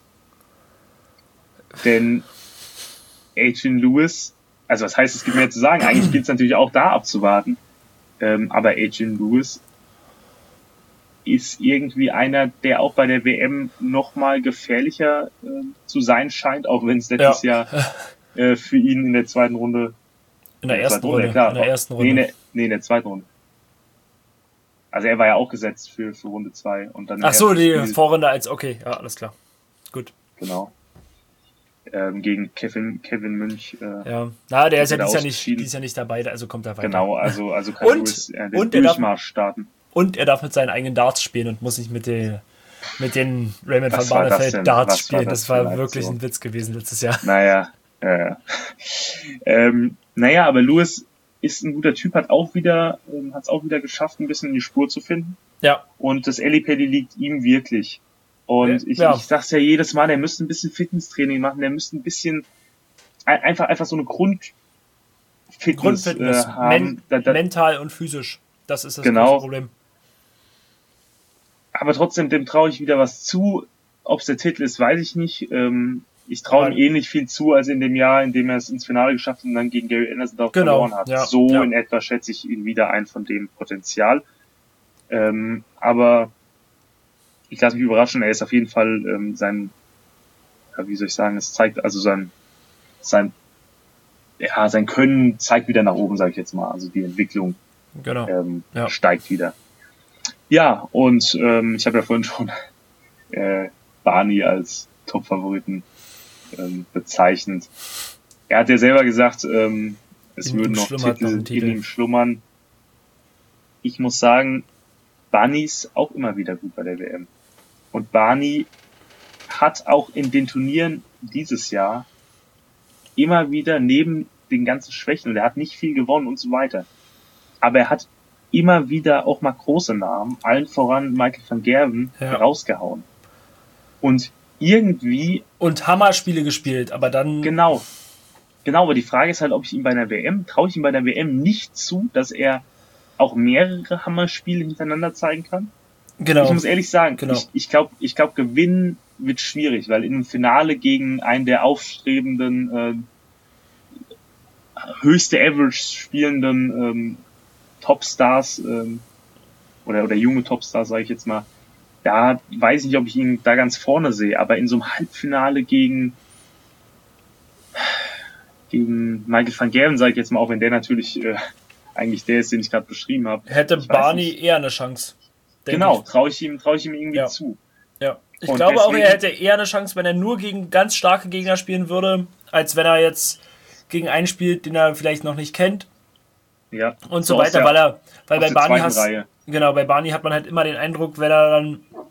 Denn Adrian Lewis, also was heißt, es gibt mehr zu sagen? Eigentlich gilt es natürlich auch da abzuwarten. Ähm, aber Adrian Lewis ist irgendwie einer, der auch bei der W M nochmal gefährlicher äh, zu sein scheint, auch wenn es letztes ja. Jahr äh, für ihn in der zweiten Runde In der, in der ersten Runde, Runde. Klar, in der ersten Runde. Nee, in der, nee, in der zweiten Runde. Also er war ja auch gesetzt für, für Runde zwei. Und dann Ach so, die Spiel, Vorrunde als, okay, ja, alles klar. Gut. Genau. Ähm, gegen Kevin, Kevin Münch. Äh, ja, na, der ist ja dieses Jahr nicht, dieses Jahr nicht dabei, also kommt er weiter. Genau, also, also kann und, Lewis, äh, den und Durchmarsch darf, starten. Und er darf mit seinen eigenen Darts spielen und muss nicht mit den, mit den Raymond van Barneveld Darts Was spielen. War das, das war wirklich ein Witz gewesen letztes Jahr. Naja, äh, ähm, naja, aber Lewis ist ein guter Typ, hat auch wieder, ähm, hat es auch wieder geschafft, ein bisschen in die Spur zu finden. Ja. Und das Ellipelli liegt ihm wirklich. Und ich, ja. ich sag's ja jedes Mal, der müsste ein bisschen Fitnesstraining machen, der müsste ein bisschen einfach einfach so eine Grundfitness, Grundfitness, äh, haben. Men- da, da, mental und physisch. Das ist das genau. große Problem. Aber trotzdem, dem traue ich wieder was zu. Ob es der Titel ist, weiß ich nicht. Ähm, ich traue ihm ähnlich viel zu, als in dem Jahr, in dem er es ins Finale geschafft hat und dann gegen Gary Anderson darauf genau. verloren hat. Ja. So ja. in etwa schätze ich ihn wieder ein von dem Potenzial. Ähm, aber ich lasse mich überraschen, er ist auf jeden Fall ähm, sein, ja, wie soll ich sagen, es zeigt also sein, sein, ja, sein Können zeigt wieder nach oben, sage ich jetzt mal. Also die Entwicklung genau. ähm, ja. steigt wieder. Ja, und ähm, ich habe ja vorhin schon äh, Barney als Top-Favoriten ähm, bezeichnet. Er hat ja selber gesagt, ähm, es in würden noch Titel, noch Titel in ihm schlummern. Ich muss sagen, Barney ist auch immer wieder gut bei der W M. Und Barney hat auch in den Turnieren dieses Jahr immer wieder neben den ganzen Schwächen, und er hat nicht viel gewonnen und so weiter, aber er hat immer wieder auch mal große Namen, allen voran Michael van Gerwen, ja. rausgehauen. Und irgendwie... Und Hammerspiele gespielt, aber dann... Genau. Genau, aber die Frage ist halt, ob ich ihm bei einer W M, traue ich ihm bei der W M nicht zu, dass er auch mehrere Hammerspiele hintereinander zeigen kann. Genau. Ich muss ehrlich sagen, genau. ich, ich glaube, ich glaub, gewinnen wird schwierig, weil in einem Finale gegen einen der aufstrebenden, äh, höchste Average spielenden ähm, Topstars ähm, oder oder junge Topstars, sage ich jetzt mal, da weiß ich nicht, ob ich ihn da ganz vorne sehe, aber in so einem Halbfinale gegen gegen Michael van Gerwen, sage ich jetzt mal, auch wenn der natürlich äh, eigentlich der ist, den ich gerade beschrieben habe. Hätte Barney eher eine Chance. Genau, traue ich ihm traue ich ihm irgendwie ja. zu. Ja. Ich Und glaube deswegen, auch, er hätte eher eine Chance, wenn er nur gegen ganz starke Gegner spielen würde, als wenn er jetzt gegen einen spielt, den er vielleicht noch nicht kennt. Ja. Und so, so weiter, der, weil er, weil bei Barney hast, genau, bei Barney hat man halt immer den Eindruck, wenn er dann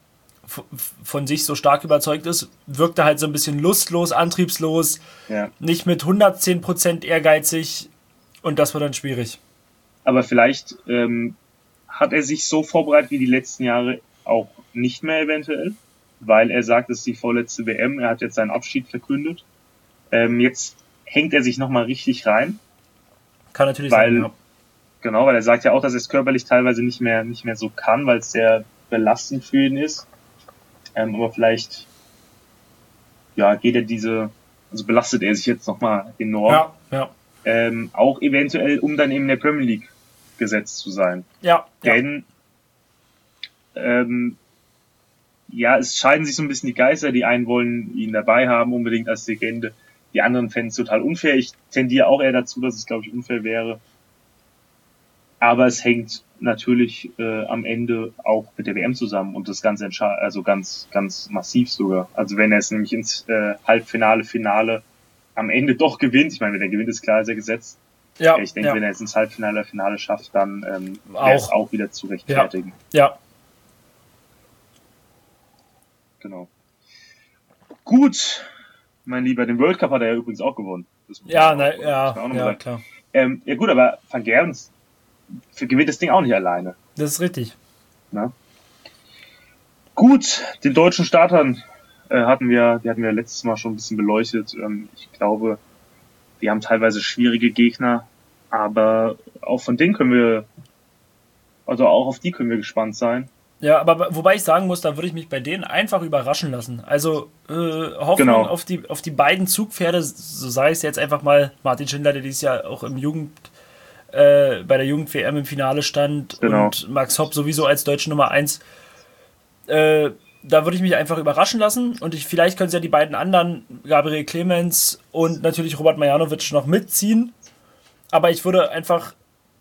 f- von sich so stark überzeugt ist, wirkt er halt so ein bisschen lustlos, antriebslos, Ja. nicht mit hundertzehn Prozent ehrgeizig und das wird dann schwierig. Aber vielleicht ähm, hat er sich so vorbereitet wie die letzten Jahre auch nicht mehr eventuell, weil er sagt, es ist die vorletzte W M, er hat jetzt seinen Abschied verkündet. Ähm, jetzt hängt er sich nochmal richtig rein. Kann natürlich weil, sein, ja. Genau, weil er sagt ja auch, dass er es körperlich teilweise nicht mehr nicht mehr so kann, weil es sehr belastend für ihn ist. Ähm, aber vielleicht ja geht er diese, also belastet er sich jetzt nochmal enorm. Ja, ja. Ähm, auch eventuell, um dann eben in der Premier League gesetzt zu sein. Ja, ja. Denn ähm, ja, es scheiden sich so ein bisschen die Geister. Die einen wollen ihn dabei haben, unbedingt als Legende. Die anderen fänden es total unfair. Ich tendiere auch eher dazu, dass es, glaube ich, unfair wäre. Aber es hängt natürlich äh, am Ende auch mit der W M zusammen und das Ganze entscheidet, also ganz, ganz massiv sogar. Also wenn er es nämlich ins äh, Halbfinale, Finale am Ende doch gewinnt, ich meine, wenn er gewinnt, ist klar, ist er gesetzt. Ja, ich denke, ja. wenn er es ins Halbfinale, Finale schafft, dann ähm, wäre es auch wieder zu rechtfertigen. Ja. Genau. Gut, mein Lieber, den World Cup hat er ja übrigens auch gewonnen. Das muss Ja, man na, auch- ja, muss man auch noch ja, sagen. klar. Ähm, ja gut, aber Van Gerns gewinnt das Ding auch nicht alleine. Das ist richtig. Ne? Gut, den deutschen Startern äh, hatten wir, die hatten wir letztes Mal schon ein bisschen beleuchtet. Ähm, ich glaube, die haben teilweise schwierige Gegner, aber auch von denen können wir, also auch auf die können wir gespannt sein. Ja, aber wobei ich sagen muss, da würde ich mich bei denen einfach überraschen lassen. Also äh, Hoffnung Genau. auf die auf die beiden Zugpferde, so sei es jetzt einfach mal Martin Schindler, der dieses Jahr auch im Jugend äh, bei der Jugend-W M im Finale stand, Genau. und Max Hopp sowieso als deutsche Nummer eins. Äh, da würde ich mich einfach überraschen lassen und ich, vielleicht können sie ja die beiden anderen, Gabriel Clemens und natürlich Robert Marjanovic, noch mitziehen. Aber ich würde einfach,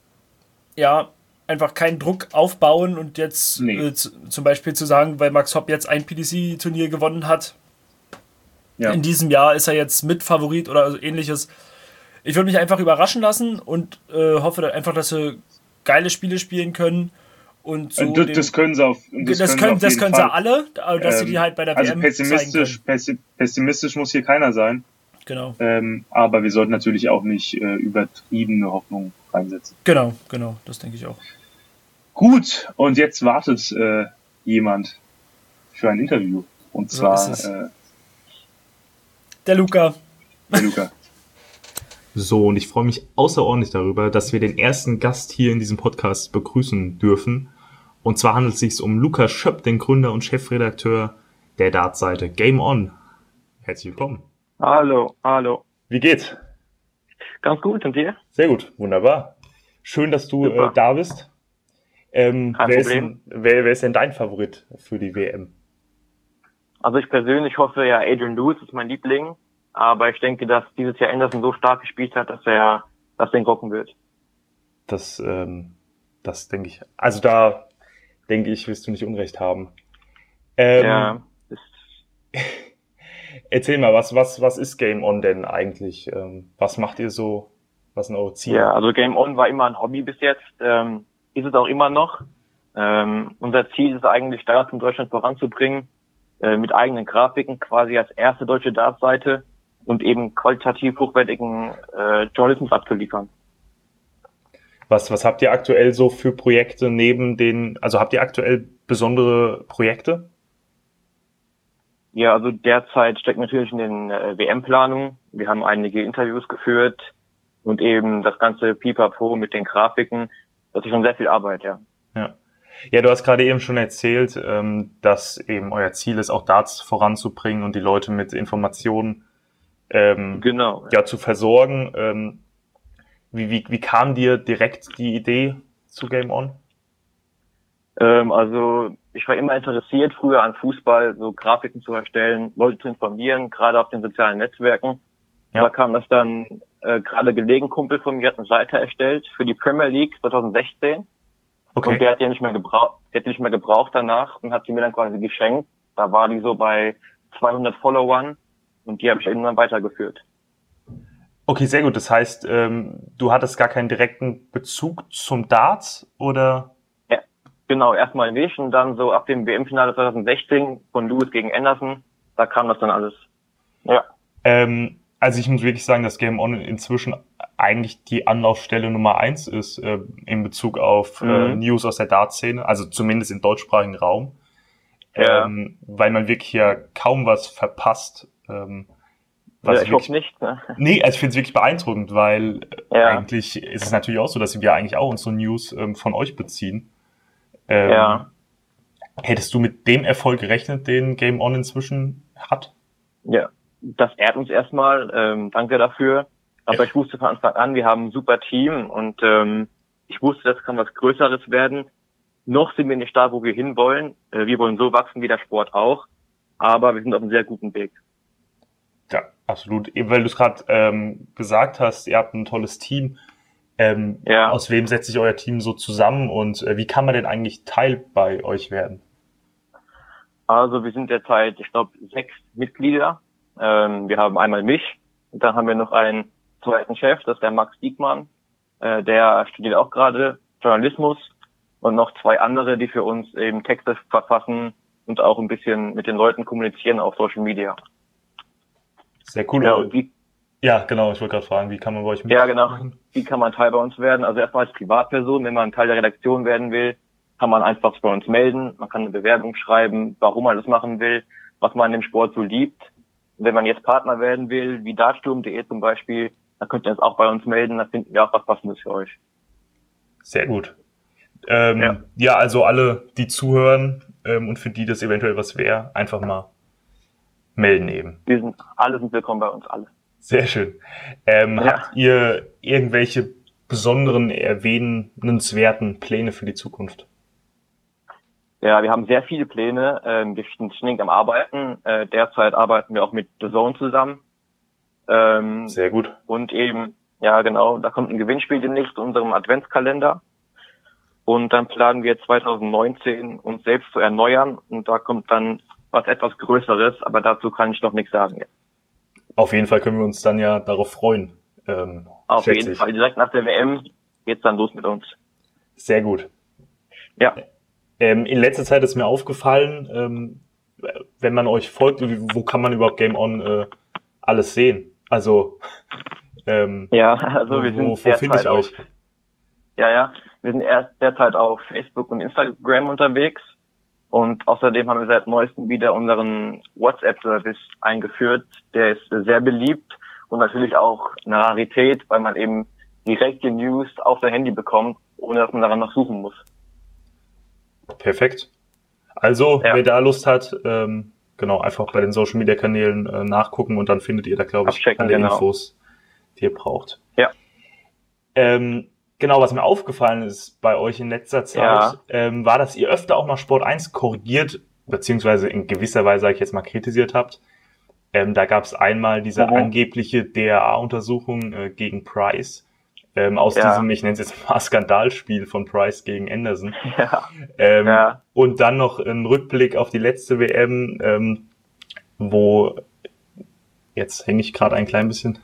ja, einfach keinen Druck aufbauen und jetzt Nee. äh, z- zum Beispiel zu sagen, weil Max Hopp jetzt ein P D C-Turnier gewonnen hat, Ja. in diesem Jahr ist er jetzt Mitfavorit oder so ähnliches. Ich würde mich einfach überraschen lassen und äh, hoffe dann einfach, dass sie geile Spiele spielen können. Und so Und das, den- das können sie auf, und das, das können, können, sie auf das jeden können Fall. sie alle, aber dass sie Ähm, die halt bei der Also W M zeigen pessimistisch, können. pessi- pessimistisch muss hier keiner sein. Genau, Ähm, aber wir sollten natürlich auch nicht äh, übertriebene Hoffnung reinsetzen. genau, genau, das denke ich auch. Gut, und jetzt wartet äh, jemand für ein Interview. Und So zwar ist es. äh, Der Luca. der Luca. So, und ich freue mich außerordentlich darüber, dass wir den ersten Gast hier in diesem Podcast begrüßen dürfen. Und zwar handelt es sich um Lukas Schöpp, den Gründer und Chefredakteur der Dartseite Game On. Herzlich willkommen. Hallo, hallo. Wie geht's? Ganz gut, und dir? Sehr gut, wunderbar. Schön, dass du Super. äh, da bist. Ähm, Kein wer, Problem. Ist denn, wer, wer ist denn dein Favorit für die W M? Also ich persönlich hoffe ja, Adrian Lewis ist mein Liebling, aber ich denke, dass dieses Jahr Anderson so stark gespielt hat, dass er das Ding rocken wird. Das, ähm, das denke ich. Also da denke ich, wirst du nicht Unrecht haben. Ähm, Ja, das, Erzähl mal, was, was, was ist Game On denn eigentlich? Ähm, was macht ihr so? Was sind eure Ziele? ja, also Game On war immer ein Hobby bis jetzt, ähm, ist es auch immer noch. Ähm, unser Ziel ist eigentlich, Darts in Deutschland voranzubringen, äh, mit eigenen Grafiken, quasi als erste deutsche Dartseite und eben qualitativ hochwertigen äh, Journalismus abzuliefern. Was, was habt ihr aktuell so für Projekte neben den, also habt ihr aktuell besondere Projekte? Ja, also derzeit steckt natürlich in den äh, W M-Planungen. Wir haben einige Interviews geführt und eben das ganze Pipapo mit den Grafiken. Das ist schon sehr viel Arbeit, ja. Ja. Ja, du hast gerade eben schon erzählt, ähm, dass eben euer Ziel ist, auch Darts voranzubringen und die Leute mit Informationen ähm, Genau. ja, zu versorgen. Ähm, wie, wie, wie kam dir direkt die Idee zu Game On? Ähm, also ich war immer interessiert, früher an Fußball, so Grafiken zu erstellen, Leute zu informieren, gerade auf den sozialen Netzwerken. Ja. Da kam das dann äh, gerade gelegen, Kumpel von mir hat eine Seite erstellt für die Premier League zwanzig sechzehn. Okay. Und der hat die nicht mehr gebraucht, der hat die nicht mehr gebraucht danach und hat sie mir dann quasi geschenkt. Da war die so bei zweihundert Followern und die habe ich irgendwann weitergeführt. Okay, sehr gut. Das heißt, ähm, du hattest gar keinen direkten Bezug zum Darts oder? Ja. Genau, erstmal nicht und dann so ab dem W M-Finale zwanzig sechzehn von Lewis gegen Anderson, da kam das dann alles. Ja. Ähm, also ich muss wirklich sagen, dass Game On inzwischen eigentlich die Anlaufstelle Nummer eins ist äh, in Bezug auf Mhm. äh, News aus der Dart-Szene, also zumindest im deutschsprachigen Raum, Ja. ähm, weil man wirklich ja kaum was verpasst. Ähm, was Ja, ich wirklich, hoffe nicht. Ne? Nee, also ich finde es wirklich beeindruckend, weil äh, Ja. eigentlich ist es natürlich auch so, dass wir eigentlich auch unsere News ähm, von euch beziehen. Ähm, Ja. Hättest du mit dem Erfolg gerechnet, den Game On inzwischen hat? Ja, das ehrt uns erstmal. Ähm, danke dafür. Aber ich wusste von Anfang an, wir haben ein super Team und ähm, ich wusste, das kann was Größeres werden. Noch sind wir nicht da, wo wir hinwollen. Äh, wir wollen so wachsen wie der Sport auch, aber wir sind auf einem sehr guten Weg. Ja, absolut. Eben weil du es gerade ähm, gesagt hast, ihr habt ein tolles Team. Ähm, Ja. Aus wem setzt sich euer Team so zusammen und äh, wie kann man denn eigentlich Teil bei euch werden? Also wir sind derzeit, ich glaube, sechs Mitglieder. Ähm, wir haben einmal mich und dann haben wir noch einen zweiten Chef, das ist der Max Diekmann. Äh, der studiert auch gerade Journalismus und noch zwei andere, die für uns eben Texte verfassen und auch ein bisschen mit den Leuten kommunizieren auf Social Media. Sehr cool. Ja, Ja, und wie, ja genau. Ich wollte gerade fragen, wie kann man bei euch ja, genau. mitmachen? Wie kann man Teil bei uns werden? Also erstmal als Privatperson, wenn man Teil der Redaktion werden will, kann man einfach bei uns melden. Man kann eine Bewerbung schreiben, warum man das machen will, was man in dem Sport so liebt. Und wenn man jetzt Partner werden will, wie dartsturm punkt de zum Beispiel, dann könnt ihr uns auch bei uns melden. Dann finden wir auch was Passendes für euch. Sehr gut. Ähm, ja. Ja. ja, also alle, die zuhören ähm, und für die das eventuell was wäre, einfach mal melden eben. Wir sind, alle sind willkommen bei uns, alle. Sehr schön. Ähm, Ja. Habt ihr irgendwelche besonderen, erwähnenswerten Pläne für die Zukunft? Ja, wir haben sehr viele Pläne. Ähm, wir sind ständig am Arbeiten. Äh, derzeit arbeiten wir auch mit The Zone zusammen. Ähm, Sehr gut. Und eben, ja genau, da kommt ein Gewinnspiel demnächst in unserem Adventskalender. Und dann planen wir zwanzig neunzehn uns selbst zu erneuern. Und da kommt dann was etwas Größeres, aber dazu kann ich noch nichts sagen. Auf jeden Fall können wir uns dann ja darauf freuen. Ähm, Auf schätze jeden ich. Fall, direkt nach der W M geht's dann los mit uns. Sehr gut. Ja, Ähm, in letzter Zeit ist mir aufgefallen, ähm, wenn man euch folgt, wo kann man überhaupt Game On äh, alles sehen? Also, ähm, ja, also wir wo, sind wo finde derzeit ich auf, euch? ja, ja, wir sind erst derzeit auf Facebook und Instagram unterwegs. Und außerdem haben wir seit neuestem wieder unseren WhatsApp-Service eingeführt. Der ist sehr beliebt und natürlich auch eine Rarität, weil man eben direkt die News auf sein Handy bekommt, ohne dass man daran noch suchen muss. Perfekt. Also, Ja. wer da Lust hat, ähm, genau, einfach bei den Social Media Kanälen äh, nachgucken und dann findet ihr da, glaube ich, Abchecken, alle genau. Infos, die ihr braucht. Ja. Ähm, genau, was mir aufgefallen ist bei euch in letzter Zeit, Ja. ähm, war, dass ihr öfter auch mal Sport eins korrigiert, beziehungsweise in gewisser Weise, sage ich jetzt mal, kritisiert habt. Ähm, da gab es einmal diese Mhm. angebliche D R A-Untersuchung äh, gegen Price. Ähm, aus Ja. diesem, ich nenne es jetzt mal Skandalspiel von Price gegen Anderson. Ja, Ähm, Ja. Und dann noch ein Rückblick auf die letzte W M, ähm, wo, jetzt hänge ich gerade ein klein bisschen,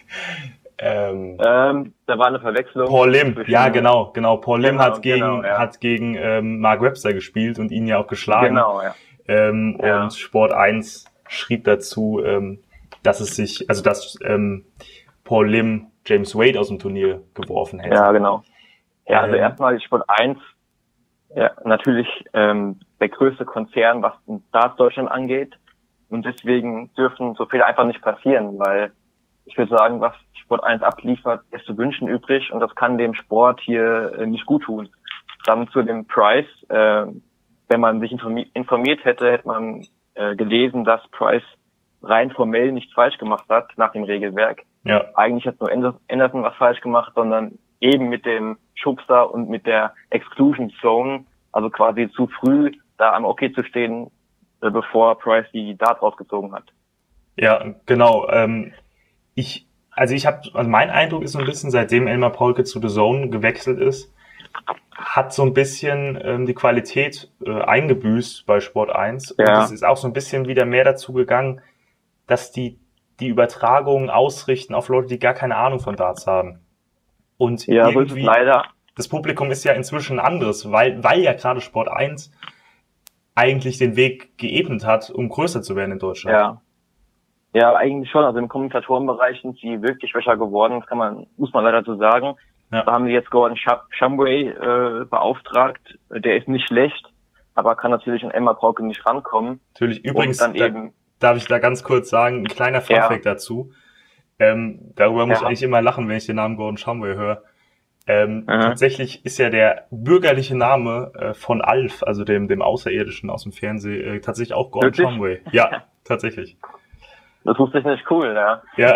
ähm, ähm, da war eine Verwechslung. Paul Lim, zwischen- ja genau, genau, Paul Lim Genau, hat gegen, genau, ja. hat gegen ähm, Mark Webster gespielt und ihn ja auch geschlagen. Genau, ja. Ähm, Ja. Und Sport eins schrieb dazu, ähm, dass es sich, also dass ähm, Paul Lim James Wade aus dem Turnier geworfen hätte. Ja, genau. Ja, also Ähm. erstmal Sport eins, ja, natürlich ähm, der größte Konzern, was Darts Deutschland angeht. Und deswegen dürfen so viele einfach nicht passieren, weil ich würde sagen, was Sport eins abliefert, ist zu wünschen übrig und das kann dem Sport hier äh, nicht gut tun. Dann zu dem Price, äh, wenn man sich informi- informiert hätte, hätte man äh, gelesen, dass Price rein formell nichts falsch gemacht hat nach dem Regelwerk. Ja, Eigentlich hat nur Ander- Anderson was falsch gemacht, sondern eben mit dem Schubser und mit der Exclusion Zone, also quasi zu früh da am Okay zu stehen, äh, bevor Price die Dart rausgezogen hat. ja, genau. Ähm, ich, also ich habe, also mein Eindruck ist so ein bisschen, seitdem Elmar Paulke zu The Zone gewechselt ist, hat so ein bisschen ähm, die Qualität äh, eingebüßt bei Sport eins. Und Ja. es ist auch so ein bisschen wieder mehr dazu gegangen, dass die die Übertragungen ausrichten auf Leute, die gar keine Ahnung von Darts haben. Und Ja, so ist es irgendwie, leider. das Publikum ist ja inzwischen ein anderes, weil, weil ja gerade Sport eins eigentlich den Weg geebnet hat, um größer zu werden in Deutschland. Ja. Ja, eigentlich schon. Also im Kommentatorenbereich sind sie wirklich besser geworden, das kann man, muss man leider so sagen. Ja. Da haben sie jetzt Gordon Shumway äh, beauftragt. Der ist nicht schlecht, aber kann natürlich an Emma Pauke nicht rankommen. Natürlich. Übrigens, dann da, eben, darf ich da ganz kurz sagen, ein kleiner Funfact ja. dazu. Ähm, darüber muss ja. ich eigentlich immer lachen, wenn ich den Namen Gordon Shumway höre. Ähm, tatsächlich ist ja der bürgerliche Name äh, von Alf, also dem, dem Außerirdischen aus dem Fernsehen, äh, tatsächlich auch Gordon Wirklich? Shumway. Ja, tatsächlich. Das wusste ich nicht, cool, ja. Ja.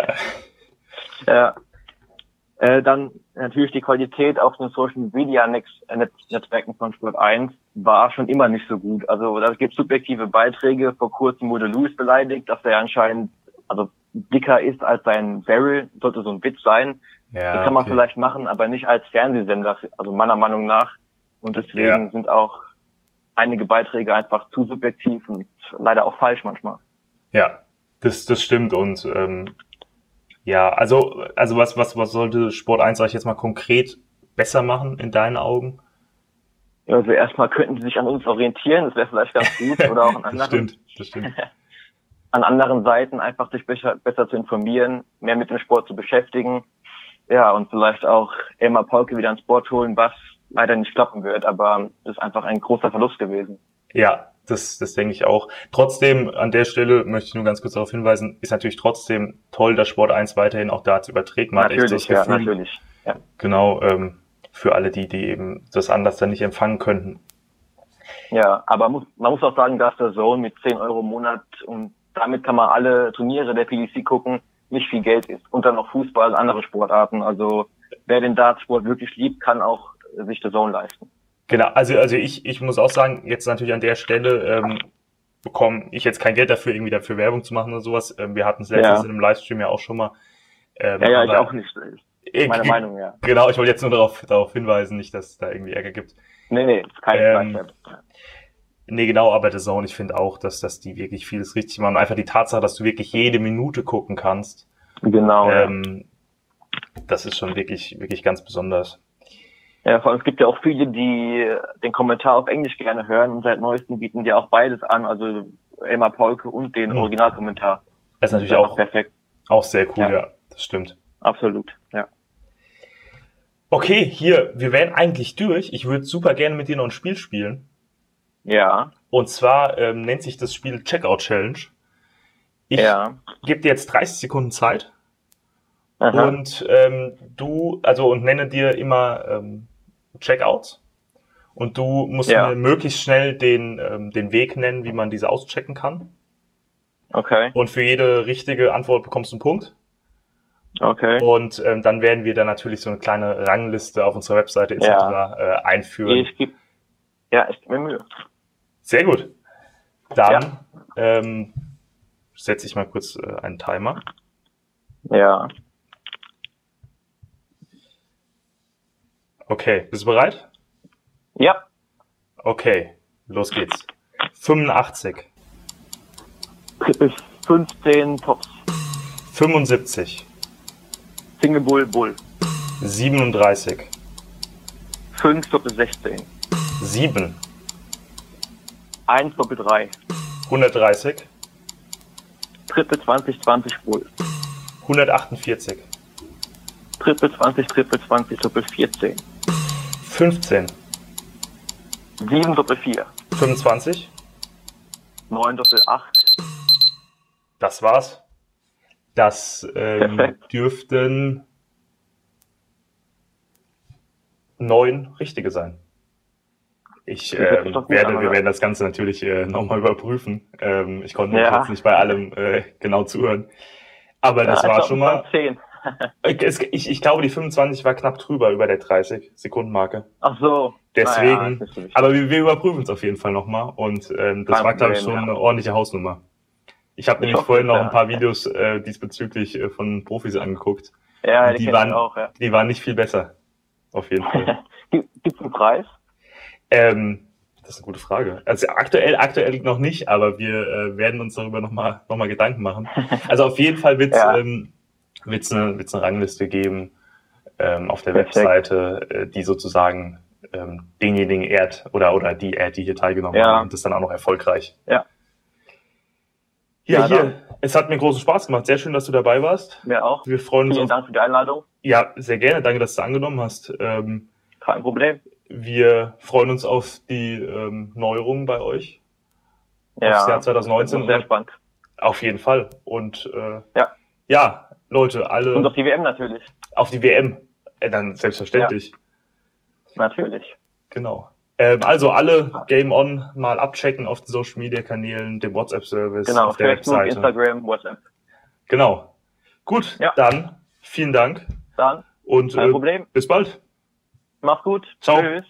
Ja. Äh, dann natürlich die Qualität auf den Social Media Netzwerken von Sport eins war schon immer nicht so gut. Also da gibt es subjektive Beiträge. Vor kurzem wurde Lewis beleidigt, dass er anscheinend also dicker ist als sein Barrel. Sollte so ein Witz sein. Ja, das kann man okay. vielleicht machen, aber nicht als Fernsehsender, also meiner Meinung nach. Und deswegen Ja. sind auch einige Beiträge einfach zu subjektiv und leider auch falsch manchmal. Ja, das, das stimmt. Und ähm, ja, also, also was, was, was sollte Sport eins, sag ich jetzt mal, konkret besser machen in deinen Augen? Ja, also erstmal könnten sie sich an uns orientieren, das wäre vielleicht ganz gut. Oder auch an Das anderen, stimmt, das stimmt. an anderen Seiten einfach sich besser, besser zu informieren, mehr mit dem Sport zu beschäftigen. Ja, und vielleicht auch Emma Pauke wieder ans Board holen, was leider nicht klappen wird, aber das ist einfach ein großer Verlust gewesen. Ja, das, das denke ich auch. Trotzdem, an der Stelle möchte ich nur ganz kurz darauf hinweisen, ist natürlich trotzdem toll, dass Sport eins weiterhin auch dazu überträgt. Man natürlich, hat echt das ja, Gefühl, natürlich. Ja. Genau, ähm, für alle die, die eben das anders dann nicht empfangen könnten. Ja, aber muss, man muss auch sagen, dass der Zone mit zehn Euro im Monat und damit kann man alle Turniere der P D C gucken, nicht viel Geld ist. Und dann noch Fußball, andere Sportarten. Also wer den Dartsport wirklich liebt, kann auch sich der Zone leisten. Genau, also also ich ich muss auch sagen, jetzt natürlich an der Stelle ähm, bekomme ich jetzt kein Geld dafür, irgendwie dafür Werbung zu machen oder sowas. Ähm, wir hatten es letztens Ja. in einem Livestream ja auch schon mal. Ähm, Ja, ja, ich aber- auch nicht. Ist meine Ich- Meinung, ja. Genau, ich wollte jetzt nur darauf, darauf hinweisen, nicht, dass es da irgendwie Ärger gibt. Nee, nee, ist kein Ähm, Fleischwert. Nee, genau, aber The Zone, ich finde auch, dass, dass die wirklich vieles richtig machen. Und einfach die Tatsache, dass du wirklich jede Minute gucken kannst, Genau. ja. ähm, das ist schon wirklich, wirklich ganz besonders. Ja, vor allem es gibt ja auch viele, die den Kommentar auf Englisch gerne hören und seit neuestem bieten die auch beides an, also Elmar Paulke und den Mhm. Originalkommentar. Das ist natürlich einfach auch, perfekt. auch sehr cool, ja. Ja. Das stimmt. Absolut, ja. Okay, hier, wir wären eigentlich durch. Ich würde super gerne mit dir noch ein Spiel spielen. Ja, Und zwar ähm, nennt sich das Spiel Checkout Challenge. Ich ja. gebe dir jetzt dreißig Sekunden Zeit. Aha. Und ähm, du, also und nenne dir immer ähm, Checkouts. Und du musst Ja. mir möglichst schnell den, ähm, den Weg nennen, wie man diese auschecken kann. Okay, Und für jede richtige Antwort bekommst du einen Punkt. okay. Und ähm, dann werden wir dann natürlich so eine kleine Rangliste auf unserer Webseite et cetera äh, einführen. Ich geb, ja, ich gebe mir Mühe. Sehr gut. Dann Ja. ähm, setze ich mal kurz äh, einen Timer. Ja, Okay, bist du bereit? ja. Okay, los geht's. fünfundachtzig, Triple fünfzehn Tops. fünfundsiebzig, Single Bull Bull. siebenunddreißig, fünf Doppel sechzehn. sieben, eins Doppel drei. hundertdreißig, Triple zwanzig zwanzig Bull. hundertachtundvierzig, Triple zwanzig Triple zwanzig Doppel vierzehn. fünfzehn, sieben Doppel vier. fünfundzwanzig. neun Doppel acht. Das war's. Das ähm, Perfekt. dürften neun richtige sein. Ich Das hört sich ähm, doch gut werde, an, wir oder? werden das Ganze natürlich äh, nochmal überprüfen. Ähm, ich konnte Ja. jetzt nicht bei allem äh, genau zuhören. Aber das Ja, war ich schon glaub, mal. es waren zehn. Äh, Es, ich, ich glaube, die fünfundzwanzig war knapp drüber über der dreißig Sekunden Marke. Ach so. Deswegen. Naja, ist nicht so wichtig. Aber wir, wir überprüfen es auf jeden Fall nochmal. Und ähm, das Kein war, glaube ich, Problem, schon ja. eine ordentliche Hausnummer. Ich habe Ich nämlich hoffe, vorhin noch ja. ein paar Videos äh, diesbezüglich äh, von Profis angeguckt. Ja, die, die die waren- waren auch, ja. Die waren nicht viel besser. Auf jeden Fall. Gibt es einen Preis? ähm, das ist eine gute Frage. Also aktuell, aktuell noch nicht, aber wir äh, werden uns darüber nochmal noch mal Gedanken machen. Also auf jeden Fall wird's Ja. ähm, wird's eine, wird's eine Rangliste geben. ähm, auf der Perfekt. Webseite, äh, die sozusagen ähm, denjenigen ehrt oder oder die ehrt, die hier teilgenommen Ja. haben und das dann auch noch erfolgreich. Ja. Ja, Ja, hier, dann. es hat mir großen Spaß gemacht. Sehr schön, dass du dabei warst. Mir auch. Wir freuen uns Vielen auf... Dank für die Einladung. Ja, sehr gerne. Danke, dass du angenommen hast. Ähm, Kein Problem. wir freuen uns auf die ähm, Neuerungen bei euch. Ja. Aufs Jahr zwanzig neunzehn. Das ist sehr spannend. Auf jeden Fall. Und äh, Ja. ja, Leute, alle Und auf die W M natürlich. auf die W M. Äh, dann selbstverständlich. Natürlich. Genau. Ähm, also alle Game On mal abchecken auf den Social Media Kanälen, dem WhatsApp-Service, Genau. auf der Facebook, Webseite. Instagram, WhatsApp. Genau. Gut, Ja. dann vielen Dank Dann, und kein äh, Problem. bis bald. Mach's gut. Ciao. Tschüss.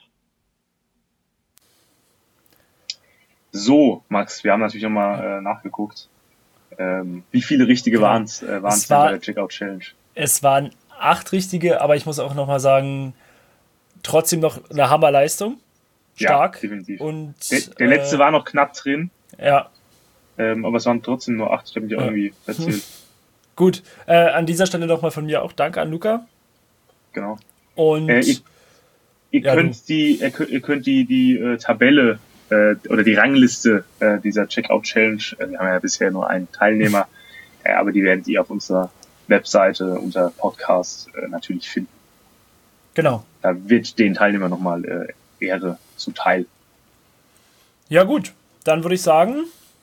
So, Max, wir haben natürlich nochmal äh, nachgeguckt. Ähm, wie viele richtige waren es äh, waren's Es denn war- bei der Checkout-Challenge? Es waren acht richtige, aber ich muss auch nochmal sagen, trotzdem noch eine Hammerleistung. Stark. Ja, definitiv. Und, Der, der letzte äh, war noch knapp drin, Ja, ähm, aber es waren trotzdem nur acht. Ich habe mich auch Ja. irgendwie erzählt. gut. Äh, an dieser Stelle nochmal von mir auch Danke an Luca. Genau. Und Äh, ihr ihr Ja, könnt die, ihr könnt, ihr könnt die, die äh, Tabelle äh, oder die Rangliste äh, dieser Checkout-Challenge, äh, wir haben ja bisher nur einen Teilnehmer, äh, aber die werdet ihr auf unserer Webseite unter Podcast äh, natürlich finden. genau. Da wird den Teilnehmer nochmal äh, Ehre zuteil. Ja, gut. Dann würde ich sagen,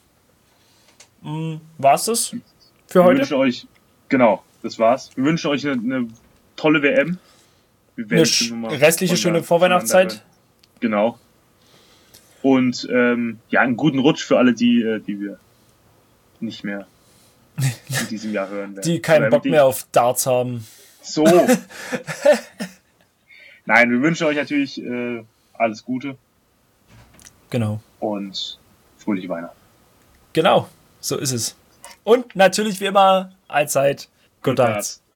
war es das für Wir heute? wünschen euch, genau, das war's. Wir wünschen euch eine, eine tolle W M. Wir werden Eine bestimmt noch mal restliche schöne voneinander- Vorweihnachtszeit. voneinander hören. Genau. Und ähm, ja, einen guten Rutsch für alle, die, äh, die wir nicht mehr in diesem Jahr hören werden. Die keinen Oder Bock mit mehr auf Darts haben. So. Nein, wir wünschen euch natürlich äh, alles Gute Genau. und fröhliche Weihnachten. Genau. So ist es. Und natürlich wie immer, allzeit Good Darts.